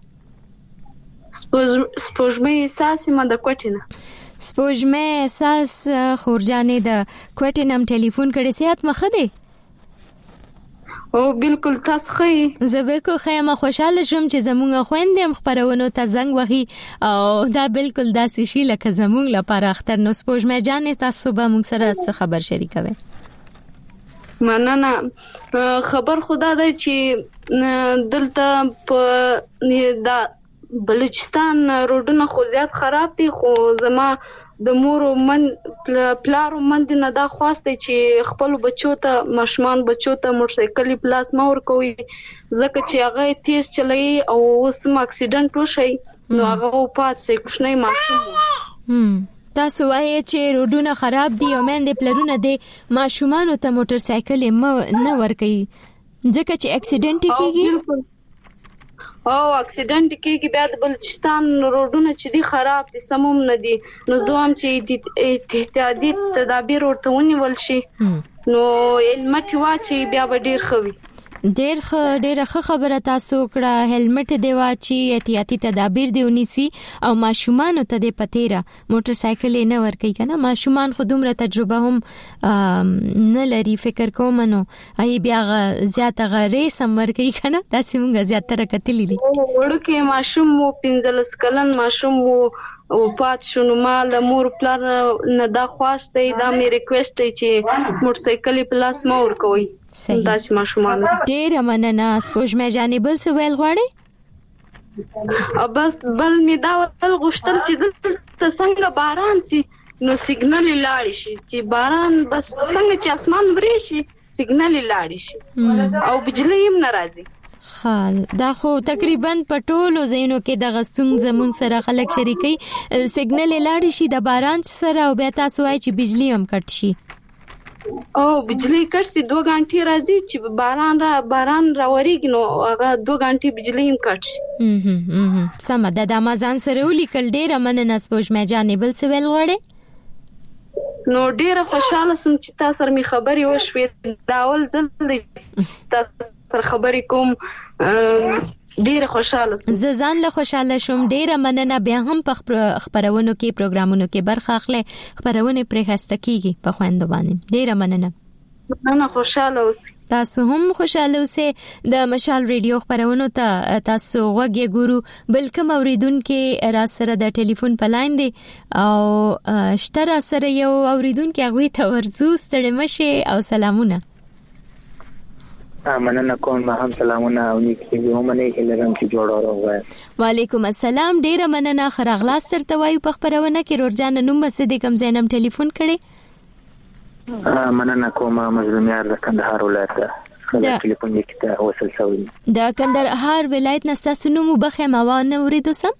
سپوږمۍ احساس ما د کوټینه سپوږمۍ احساس خورجانې د کوټینم ټلیفون کړی سیات مخه دی او بالکل تاسو خې زه بالکل خیمه خوشاله شوم چې زموږ خويندې خبرونو ته زنګ وهي او دا بالکل داسې شي لکه زموږ لپاره اختر نو سپوږمۍ جانې تاسو به موږ سره خبر شریکوي مننه خبر خدا دی چې دلته په دا بلوچستان روډونه خو زیات خراب دي خو زما د مور من پلارو من نه دا خواسته چې خپل بچو ته مشمان بچو ته موټرسایکل پلاس ما ور کوي ځکه چې هغه تیز چلای او اوس اکسیډنټ وشي نو هغه پات سي کوښنۍ ماشوم تاسو وایي چې روډونه خراب دي او مېندې پلرونه دي ماشومان ته موټرسایکل نه ور کوي ځکه چې اکسیډنټ کیږي او اکسیډنټ کېږي بیا د بلوچستان روډونه چې دي خراب دي سموم نه دي نو زوم چې احتیاطي تدابیر ورته ونیول شي نو هلمټ واچي بیا به ډیر خوي ډېر خبره تاسو کړه هلمټ دی واچي احتیاطي تدابیر دی ونیسي او ماشومان ته د پتیرا موټرسایکل نه ور کوي کنه ماشومان خو دومره تجربه هم نه لري فکر کوم نو ای بیا زیاته غری سمر کوي کنه تاسو موږ زیاتره کتلې دي ورکه ماشوم مو 15 کلن ماشوم مو او پات شنو مال مور پلان نه دا خواسته دا مې ریکوست دی چې موټرسایکل پلاس ما ور کوي داسې ماشومان ډېر مننه سپوږمۍ جانې بل څه ویل غواړي بس بل می دا ول غشتل چې دلته څنګه باران سي نو سیګنال لاړ شي چې باران بس څنګه چې اسمان وري شي سیګنال لاړ شي او بجلی هم ناراضي خال دا خو تقریبا پټولو زینو کې د غستون زمون سره خلک شریکي سیګنال لاړ شي د باران سره او بیا تاسو وایي چې بجلی هم کټ شي او بجلی کټ سي 2 غنټې راځي چې باران راوريږي نو هغه 2 غنټې بجلی هم کټ شي سم د امازان سره ولیکل ډیره مننه سپوږمۍ جانې بل څه ویل غواړي نو ډیره خوشاله سم چې تاسو سره می خبري وشوي داول زل تاسو سره خبري کوم ډیره خوشاله سم زه ځان له خوشاله شوم ډیره مننه بیا هم په خبرونو کې پروګرامونو کې برخه اخلي خبرونه پرې هسته کیږي په خويندو باندې ډیره مننه نه خوشاله اوسئ تاسو هم خوشاله اوسئ د مشال ریډیو خبرونو ته تاسو وګورئ ګورو بلکې اوریدونکو را سره د ټلیفون په لاین دی او شتره سره یو اوریدونکو هغه ته ورزو ستړي مشه او سلامونه مننه کوم هم سلامونه او نیکی ومنه لرم چې جوړ راوړم وعلیکم السلام ډیره مننه خراغلا سره وایو په خبرونه کې رورجان نوم مسدې کم زینم ټلیفون کړي مننه کوم مظلومیار د کندهار ولایت د ټلیفون کې ته وصل شوی د کندهار ولایت نساسو نوم بخې موانه ورېدو سم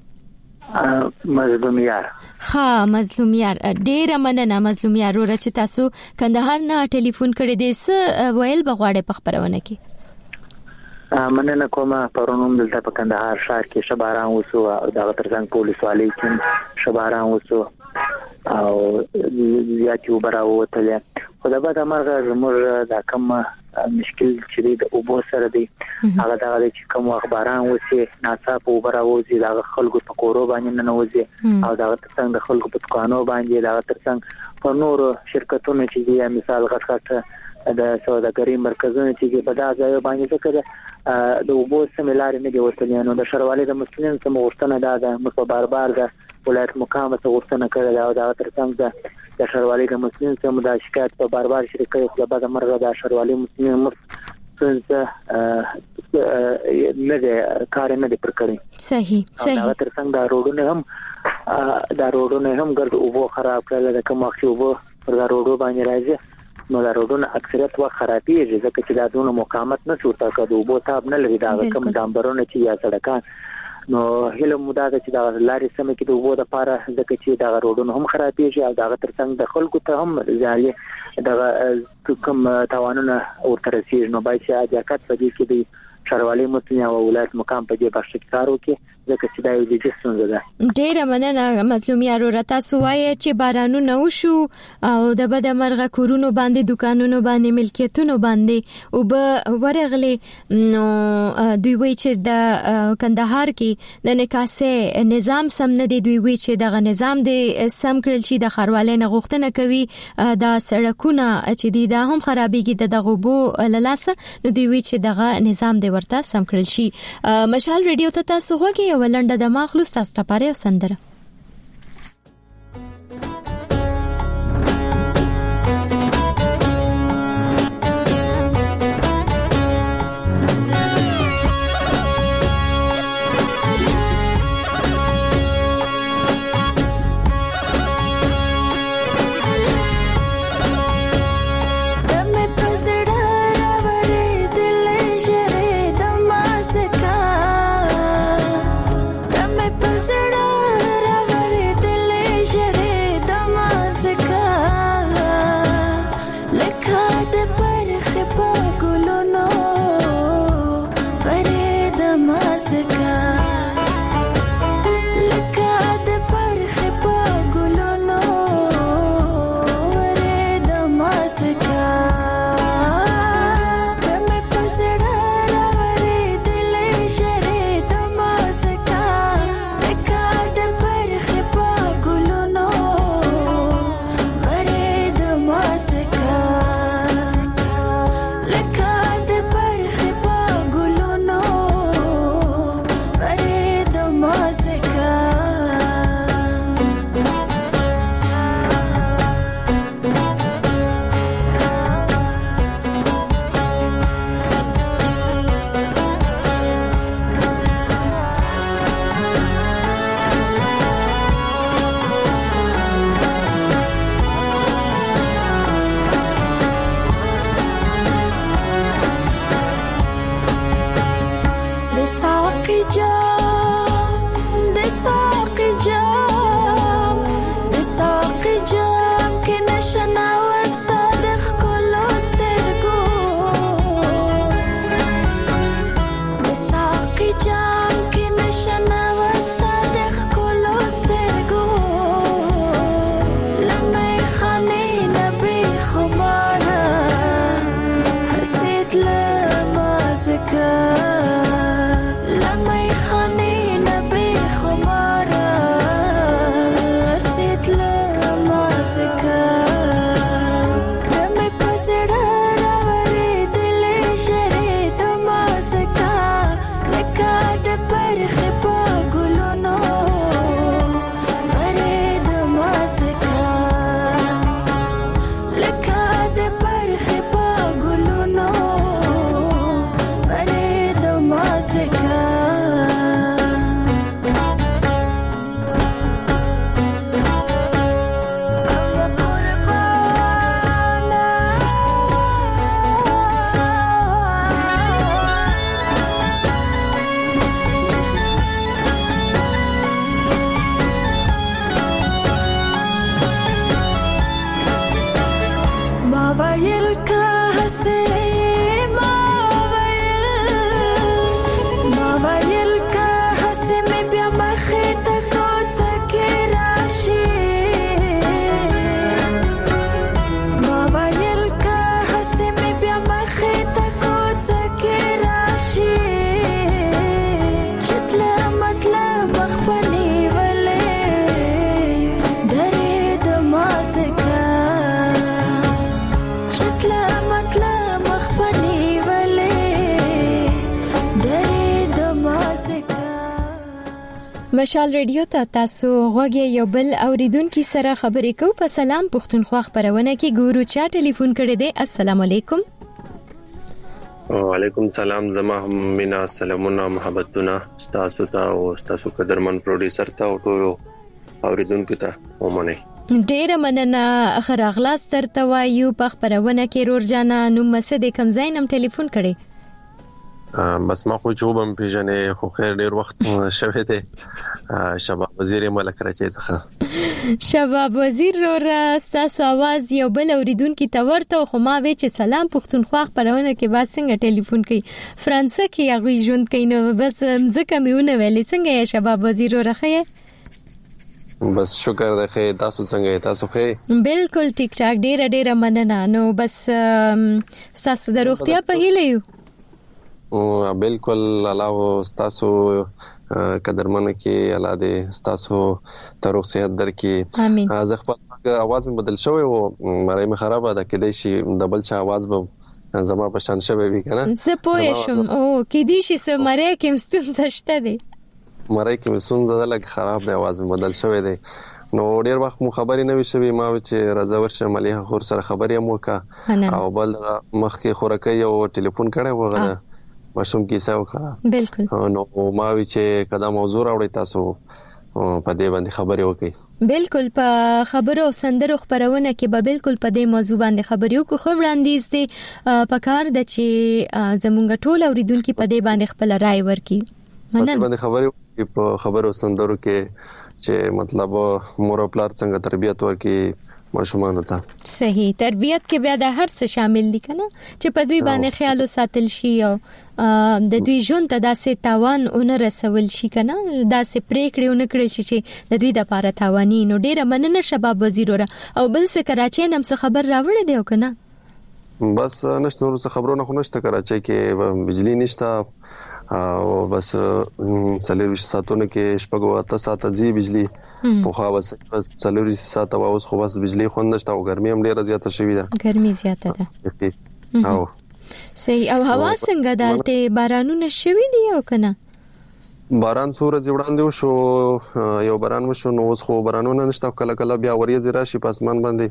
مظلومیار مظلومیار ډیره مننه مظلومیار ورته چې تاسو کندهار نه ټلیفون کړی دی څه ویل بغواړې په خبرونه کې مننه کوم پرونوم دلته په کندهار ښار کې شباران وسو او د ترڅنګ پولیس والی کې شباران وسو او زیاتې وبراوتل خو دا به مرغه زموږ د کوم مشکل چې د اوبو سره دی هغه دا چې کوم اخباران وسی ناڅاپه وبراوځي د خلکو په کورو باندې نه نوځي او دا ترڅنګ د خلکو په دکانو باندې دا ترڅنګ په نور شرکتونو چې دی مثال غټ د سوداګرۍ مرکزونو چې په دا ځای باندې څه د اوبو سملار نه دی وتلی نو د شروالي د مسلمان سم غوښتنه ده مخ بار د ولایت مقام څخه غوښتنه کړې ده او دا ترڅنګ د شروالي د مسلمان سم د شکایت په بار شریکې خپل بعد مرغه د شروالي مسلمان څنګه نه کار نه دی پر کړی صحیح دا تر څنګه دا روډونه هم ګرد او خراب کړل د کوم وخت او پر دا روډو باندې راځي نو دا روډونه اکثریت وخت خرابېږي ځکه چې دا دونه مقاومت نه شو تا کډو بو تاب نه لري دا کوم دامبرونه چې یا سړکان نو هله مودا چې دا لارې سم کې د وو د پاره ځکه چې دا روډونه هم خرابېږي او دا تر څنګه د خلکو ته هم ځالي دا کوم توانونه ورته رسیږي نو باید چې اجازه پدې کې دی شاروالي متنیا او ولایت مقام په دې بخش کې کار وکړي ځکه چې دا یو د جسمه ده. ډېر مننه مظلومیارو رتا سوای چې بارانونه وشو او د بد مرغه کورونو باندې دکانونو باندې ملکیتونو باندې او به ورغلي نو دوی وی چې د کندهار کې د نکاسه نظام سم نه دی دوی وی چې دغه نظام دی سم کړل شي د خاروالۍ نه غوښتنه کوي د سړکونه چې دی دا هم خرابېږي دغه بو للاسه نو دوی وی چې دغه نظام دی ورته سم کړل شي. مشال ریډیو ته تاسو غوږی یو لنډه د مخلوص تاسو ته پاره سندره مشال ریډیو ته تاسو غوږی یو بل اوریدونکو سره خبرې کوو په سلام پښتونخوا خبرونه کې ګورو چا ټلیفون کړی دی. السلام علیکم. وعلیکم سلام. زما مینا سلامونه محبتونه تاسو ته او تاسو قدرمن پروډوسر ته او ټول اوریدونکو ته ومنه. ډیره مننه. اخر اغلاس ترته وایو په خبرونه کې رورجانا نو مسد کم زینم ټلیفون کړي. بس ما خو چوبم پیژنې خو خیر ډیر وخت شوه دی. شباب وزیر ملک راځي ځخه. شباب وزیر را تاسو आवाज یو بل اوریدونکو ته ورته خو ما وی چې سلام پښتونخوا خبرونه کې با څنګه ټلیفون کوي فرانسه کې هغه ژوند کوي نو بس ځکه میونه ویلې څنګه شباب وزیر راخه. بس شکر ده خیر. تاسو څنګه تاسو خیر؟ بالکل ټیک ټاک. ډیره مننه. نو بس تاسو د روغتیا په هیله یو. او بالکل الله تاسو قدرمن کې الله دې تاسو تر صحت درکې. زه خپل आवाज مې بدل شوی او مړی مې خراب ده کې دی شي دبل چا आवाज به زما په شان شوی وي کنه. زه پوه شم او کې دی شي سمره کې مستون زشته دی مړی کې مستون زده لګ خراب دی आवाज مې بدل شوی دی. نو ډیر وخت مو خبرې نه وشوي ما چې راځه ورشه مليحه خور سره خبرې مو کا او بل مخ کې خورکې یو ټلیفون کړه وغه مشوم کیسه وکړه. بالکل. نو ما وی چې کدا موضوع راوړی تاسو په دې باندې خبرې وکړي. بالکل په خبرو سندرو خبرونه کې به بالکل په دې موضوع باندې خبرې وکړو. خو وړاندیز دي په کار د چې زمونږ ټول اوریدونکو په دې باندې خپل رائے ورکړي. مننه. باندې خبرې په خبرو سندرو کې چې مطلب مور او پلار څنګه تربيت ورکړي ماشومان ته. صحیح. تربيت کې بیا د هر څه شامل دي کنه چې په دوی باندې خیال ساتل شي او د دوی ژوند ته داسې تاوان اون رسول شي کنه داسې پریکړې اون کړی شي چې د دوی د لپاره تاواني. نو ډیره مننه شباب وزیر او بل څه کراچۍ نم څه خبر راوړې دی او کنه. بس نشته نور څه خبرونه خو نشته. کراچۍ کې بجلی نشته او بس سلیروش ساتونه کې شپږو اته ساعته زی بجلی په خوا بس سلیروش ساعته واوس خو بس بجلی خوندشته او ګرمي هم ډیره زیاته شوې ده. ګرمي زیاته ده. او صحیح. او هوا څنګه دالته بارانونه شوي دي او کنه؟ باران څوره وړاندې وشو یو باران وشو نو اوس خو بارانونه نشته. کله کله بیا وریځ راشي په اسمان باندې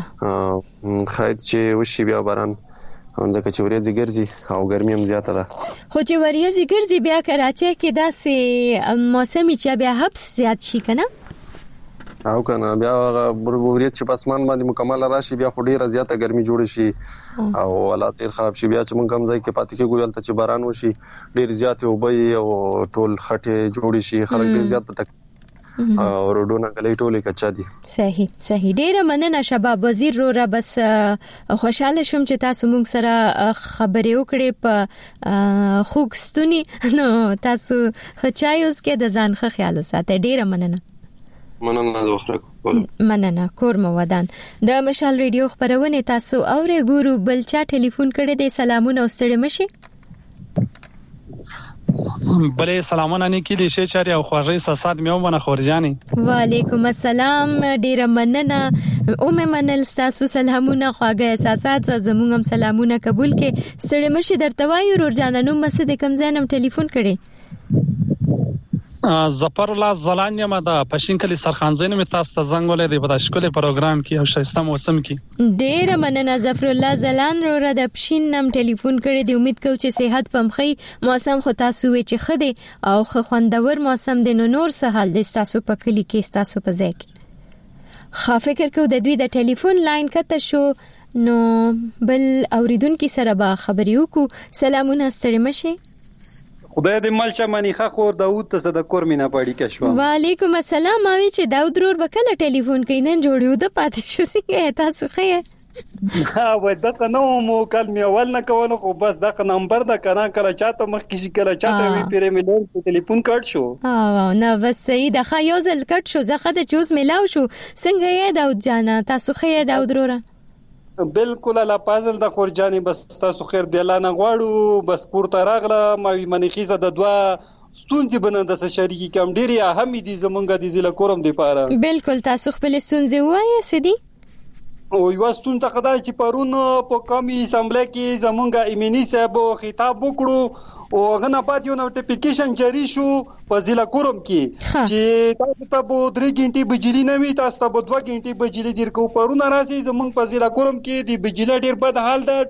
خاید چې وشي بیا باران ځکه چې ورځي ګرځي او ګرمي هم زیاته ده. خو چې ورځي ګرځي بیا کراچۍ کې داسې موسمي چې بیا حبس زیات شي کنه او کنه بیا ورځ چې په اسمان باندې مکمل راشي بیا خو ډیره زیاته ګرمي جوړ شي او حالات خراب شي. بیا چې مونږ هم ځای کې پاتې کې ګویل ته چې باران وشي ډیر زیات وبې او ټول خټه جوړ شي خلک ډیر زیات تک او روډونه غلې ټولې کچا دي. صحیح. ډیره مننه شباب وزیر را بس خوشاله شوم چې تاسو موږ سره خبرې وکړې په خوګستونی. نو تاسو خچایوس کې د ځان خیال ساتئ. ډیره مننه. مننه. کور مو ودان. د مشال ریډیو خبرونه تاسو اورې ګورو. بل چا ټلیفون کړی دی. سلامونه اوستړي مشي. بلې سلامونه نه کې دي شي چاري او خوږی ساساد مې ومنه خورجاني. وعلیکم السلام. ډیره مننه. منل تاسو سلامونه خواږه احساسات زموږ هم سلامونه قبول کې. ستړي مشي درته وایو رورجانانو مسد کم زینم ټلیفون کړي. ظفر الله زلانیا ما دا پښینکلی سرخانزین می تاسو ته زنګ ولې دی په تشکیل پروګرام کې او شایسته موسم کې. ډیره مننه ظفر الله زلان را د پښین نم ټلیفون کړی دی. امید کوم چې صحت پمخي موسم خو تاسو وی چې خده او خوندور موسم دی. نو نور څه حال دی تاسو په کلی کې تاسو په ځای کې خا فکر کو د دوی د ټلیفون لاین کته شو نو بل اوریدونکو سره به خبرې وکړو. سلامونه ستړي مشه. خدای دې ملشه منیخه خور داوود ته د کور مینا پړی کښوا. وعلیکم السلام. اوی چې داوود رور وکړه ټلیفون کینن جوړیو د پاتې شو څنګه تاسو خې؟ ها وای دغه نو مو کلمه اول نه کوونه خو بس دغه نمبر د کنه کله چاته مخ کې کله چاته وی پیره ملون ټلیفون کټ شو. نه بس صحیح د خیوزل کټ شو زخه د چوز ملاو شو. څنګه یې داوود جانا تاسو خې داوود رور؟ بالکل الله پازل د خورجاني بس تاسو خیر دی الله نه غواړو. بس پورته راغله ما منیخیزه د دوا ستونزې بنند سره شریکی کم ډیره اهم دي زمونږ د ضلع کورم دی پاره. بالکل تاسو خپل ستونزې وایي سدي او یو ستونزه خدای چې پرون په قومي اسمبلی کې زمونږ ایمنی صاحب خطاب وکړو او غنه پات یو نوټیفیکیشن جاری شو په ضلع کورم کې چې تاسو ته به 3 غنټې بجلی نه وي تاسو ته به 2 غنټې بجلی درکو. پرون راځي زمونږ په ضلع کورم کې د بجلی ډیر بد حال ده.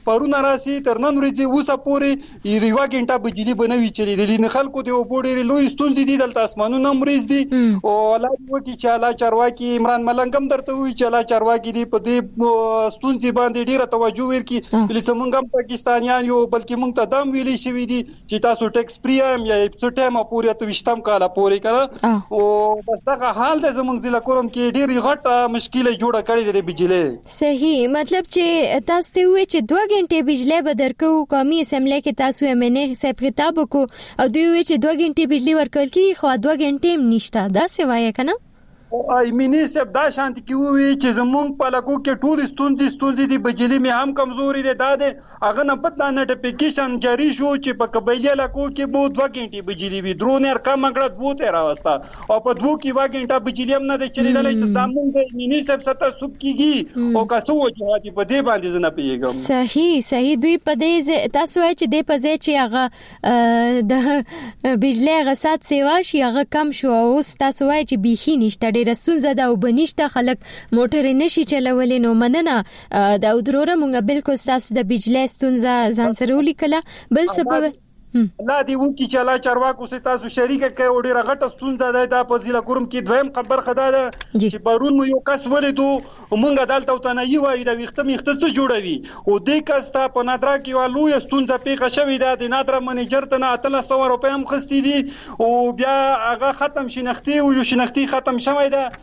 پرونه راسي تر نن ورځې اوسه پورې یوه غنټه بجلی بنوي چلیدلې نه خلکو د اوبو ډېرې لوی ستونزې دي دلته اسمانونه مریض دي او الله دې وکړي چې الله چارواکي عمران ملنګ هم درته وایي چې الله چارواکي دي په دې ستونزې باندې ډېره توجه وکړي بلې موږ هم پاکستانیان یو بلکې موږ ته دام ویلي شوي دي چې تاسو ټیکس فری یم یا څه ټایمه پورې 28 کاله پورې کنه او بس دغه حال د زموږ ضلع کوم کې ډېر غټه مشکله جوړه کړې ده بجلی. صحیح مطلب چې تاسو ته وی چې 2 غنټې بجلی به درکو قومي اسمبلی کې تاسو یې منه صاحب خطاب وکړو او دوی وی چې 2 غنټې بجلی ورکول کی خو 2 غنټې هم نشته دا څه وایي کنه ایمنی صاحب دا شانت کې وی چې زمونږ په لکو کې ټول ستونزې دي بجلی می هم کمزوري ده دا هغه نه پد نوټیفیکیشن جاری شو چې په قبایلی لکو کې بو 2 غنټې بجلی وی درون هر کم کړه 2 ته راوستا او په 2 کې 2 غنټه بجلی هم نه ده چلیدلې چې دامن د ایمنی صاحب سره سب کیږي او کاسو وجوهات په دې باندې زنه پیګم صحیح دوی په دې تاسو وایي چې د پځې چې هغه د بجلی غسات سیوا شي هغه کم شو او تاسو وایي چې بيخي نشته رسونزه دا وبنيشته خلک موټر نشي چلولې نو مننه دا ودروره مونږ بالکل تاسو د بجلی ستونزه ځان سره ولیکله بل سبب لا دی وکی چې الله چارواکو سي تاسو شریکه کوي او ډیره غټه ستونزه ده د په ضلع کوم کې دویم خبر خدا ده چې بارون مو یو کس ولیدو مونږ دالته وتنه یو وای د وخت څه جوړوي او د کس ته په نادرا کې والو یو ستونزه پیښه شوې ده د نادرا منیجر ته 300 روپۍ هم خستې دي او بیا هغه ختم شنختي او یو شنختي ختم شوی ده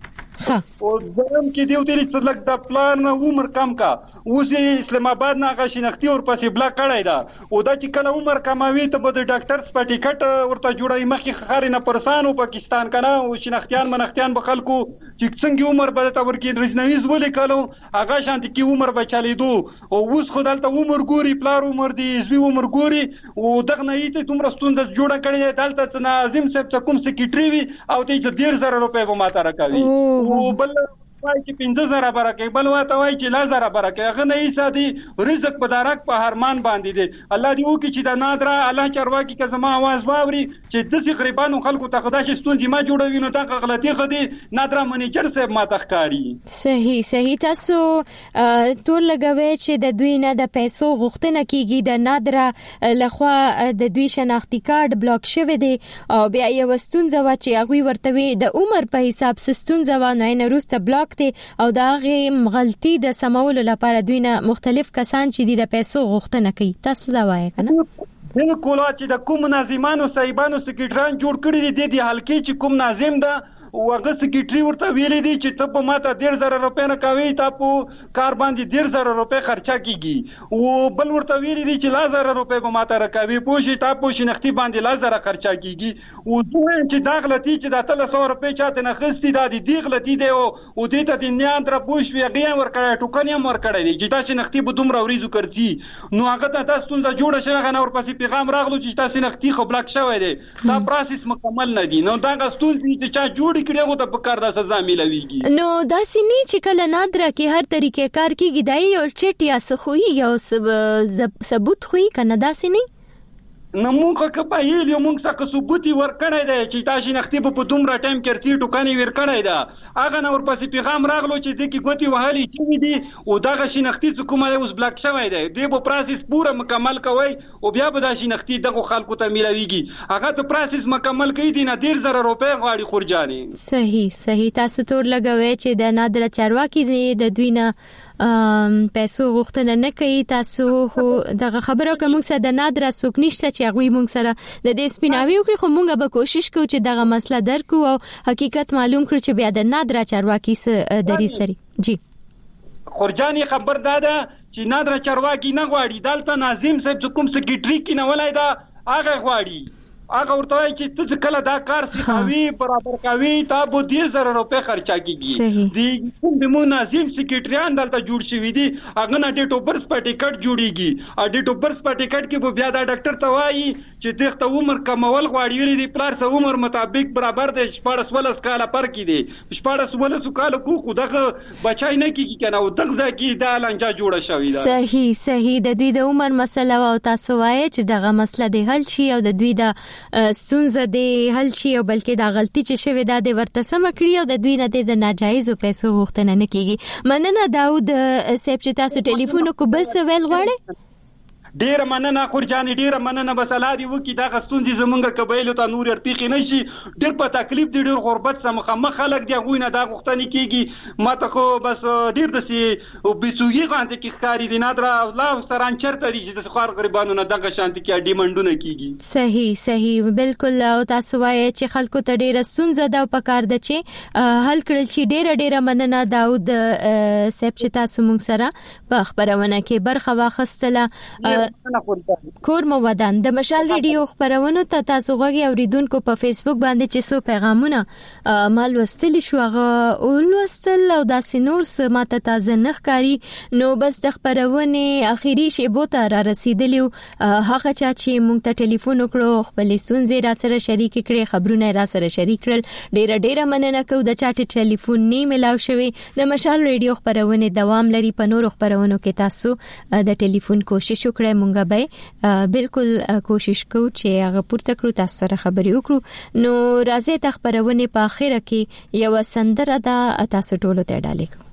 او زم کې دیو تیری څلک د پلان عمر کم کا اوس اسلام آباد نه غا شنختي اور پسې بلا کړای دا او دا چې کله عمر کماوي ته به د ډاکټر سپټیکټ ورته جوړای مخې خاري نه پرسان او پاکستان کنه او شنختيان منختيان به خلکو چې څنګه عمر به ته ورکی رجنویز ولې کالو هغه شانتي کې عمر بچالیدو او اوس خدالته عمر ګوري پلار عمر دی زوی عمر ګوري او دغه نه ایته تومره ستوند جوړه کړی دالته ناظم صاحب ته کوم سکرټری وي او ته 10000 روپۍ به ماته راکوي او بل وای چې 15000 برکه بل واته وای چې 1000 برکه هغه نه ایسادي رزق په دارک په هرمان باندې دي الله دې وکړي چې د نادره الله چرواکي که زما आवाज واوري چې د غریبانو خلکو ته خدای شي ستوندې ما جوړوي نو دا غلطي خدي نادره منیجر صاحب ما تخکاری صحیح تاسو ټول لګوي چې د دوی نه د پیسو غوښتنه کیږي د نادره لخوا د دوی شناختی کارت بلاک شوی دی او بیا یو ستونزه وا چې هغه ورته د عمر په حساب ستونزه و نه روسته بلاک او دا غي غلطي د سمولو لپاره دوی نه مختلف کسان چې د پیسو غوښتنه کوي تاسو دا وایي کنه بالکل چې د کوم ناظمانو صاحبانو سکرټران جوړ کړی دي د حلقې چې کوم ناظم ده او هغه سکرټری ورته ویلي دي چې ته په ماته 10000 روپۍ نه کوي تاسو کار باندې 10000 روپۍ خرچه کیږي او بل ورته ویلي دي چې 1000 روپۍ په ماته راکوي پوښي تاسو شنختي باندې 1000 خرچه کیږي او دوی چې دا غلطي چې د 300 روپۍ چاته نه خستي دا دي غلطي دی او دې ته د نیاندره پوښ وی غیا ورکړی ټوکنی هم ورکړی دي چې تاسو شنختي به دومره وريزو کړی نو هغه ته تاسو ته جوړه شوی غنه ورپسې پیغام راغلو چې تاسو نختي خو بلاک شوی دی دا پروسس مکمل نه دي نو دا غستون چې چا جوړ کړي هغه ته په کار د سزا ملويږي نو دا سینې چې کله نادره کې هر طریقې کار کیږي دای یو چټ یا سخوي یو ثبوت خوې کنه دا سینې نو موږ کپایل یو موږ څخه ثبوت ورکړی دی چې تاسو نختي په دومره ټایم کې ارتي ټوکاني ورکړی دا هغه نو ورپسې پیغام راغلو چې د کی ګوتی وهالي چې دي او دغه شنختي کومه اوس بلاک شوی دی د په پروسس پوره مکمل کوي او بیا به د شنختي دغه خلکو ته ملويږي هغه ته پروسس مکمل کوي د 10000 روپۍ غواړي خورجاني صحیح تاسو تور لګوي چې د نادره چارواکي د دوی نه پیسو غوښتنه نه کوي تاسو خو دغه خبره کوم څه د نادره څوک نشته چې هغه موږ سره د دې سپیناوي وکړي خو موږ به کوشش کوو چې دغه مسله درکو او حقیقت معلوم کړو چې بیا د نادره چارواکي څه دریځ لري جی خورجاني خبر داده چې نادره چارواکي نه غواړي دلته ناظم صاحب کوم سکرټری کې نه ولای دا هغه غواړي هغه ورته چې ته کله دا کار سخاوي برابر کوي تا به 10000 روپۍ خرچه کیږي دی کوم د مو ناظم سکرټریان دلته جوړ شوی دي هغه نه ډیټ اوپر سپټیکټ جوړیږي ا ډیټ اوپر سپټیکټ کې به بیا دا ډاکټر ته وایي چې دغه عمر کمول غواړي ویلي دی پلار سره عمر مطابق برابر د 14 کال پر کې دی 14 کال کو دغه بچای نه کیږي کنه او دغه ځکه دا لنجا جوړه شوی ده صحیح د دوی د عمر مسله او تاسو وایي چې دغه مسله د حل شي او د دوی د ستونزه د حل شي او بلکې دا غلطي چې شوی دا د ورته سم کړی او د دوی نه د ناجایز پیسو غوښتنه نه کیږي. مننه داود صاحب چې تاسو ټلیفون کو بل څه ویل غواړئ. ډیره مننه خورجان، ډیره مننه. بس الله دې وکي دا غستونځي زمونږ قبایل ته نور ارپیخي نشي. ډیر په تکلیف دي، ډیر غربت سره مخامخ خلک دي، غوینه دا غوښتنې کیږي. ماته خو بس ډیر دسي او بيڅوږي غانته کې ښکاری دي نادر الله سران چرته دي چې د خار غریبانو نه دغه شانتي کې ډیماندونه کیږي. صحیح بالکل. او تاسو وایي چې خلکو ته ډیره ستونزه ده په کار ده چې حل کړل شي. ډیره مننه داود صاحب چې تاسو موږ سره په خبرونه کې برخه واخیستله. کور مو ودان د مشال ریډیو خبرونه ته تاسو غوږی اوریدونکو په فیسبوک باندې چې سو پیغامونه مال وستلی شو هغه ولوستل او داسې نور څه ماته تازه نخکاری. نو بس د خبرونه اخیری شیبو ته را رسیدلیو. هغه چا چې مونږ ته ټلیفون وکړو خپل سونځي را سره شریک کړي، خبرونه را سره شریک کړل، ډیره مننه کوم. د چاټ ټلیفون نه ملاو شوی. د مشال ریډیو خبرونه دوام لري. په نورو خبرونو کې تاسو د ټلیفون کوشش وکړئ. مونږه به بالکل کوشش کوو چې هغه پورته کړو، تاسو سره خبرې وکړو. نو راځي د خبرونه په اخره کې یو سندره ده تاسو ټولو ته ډالې.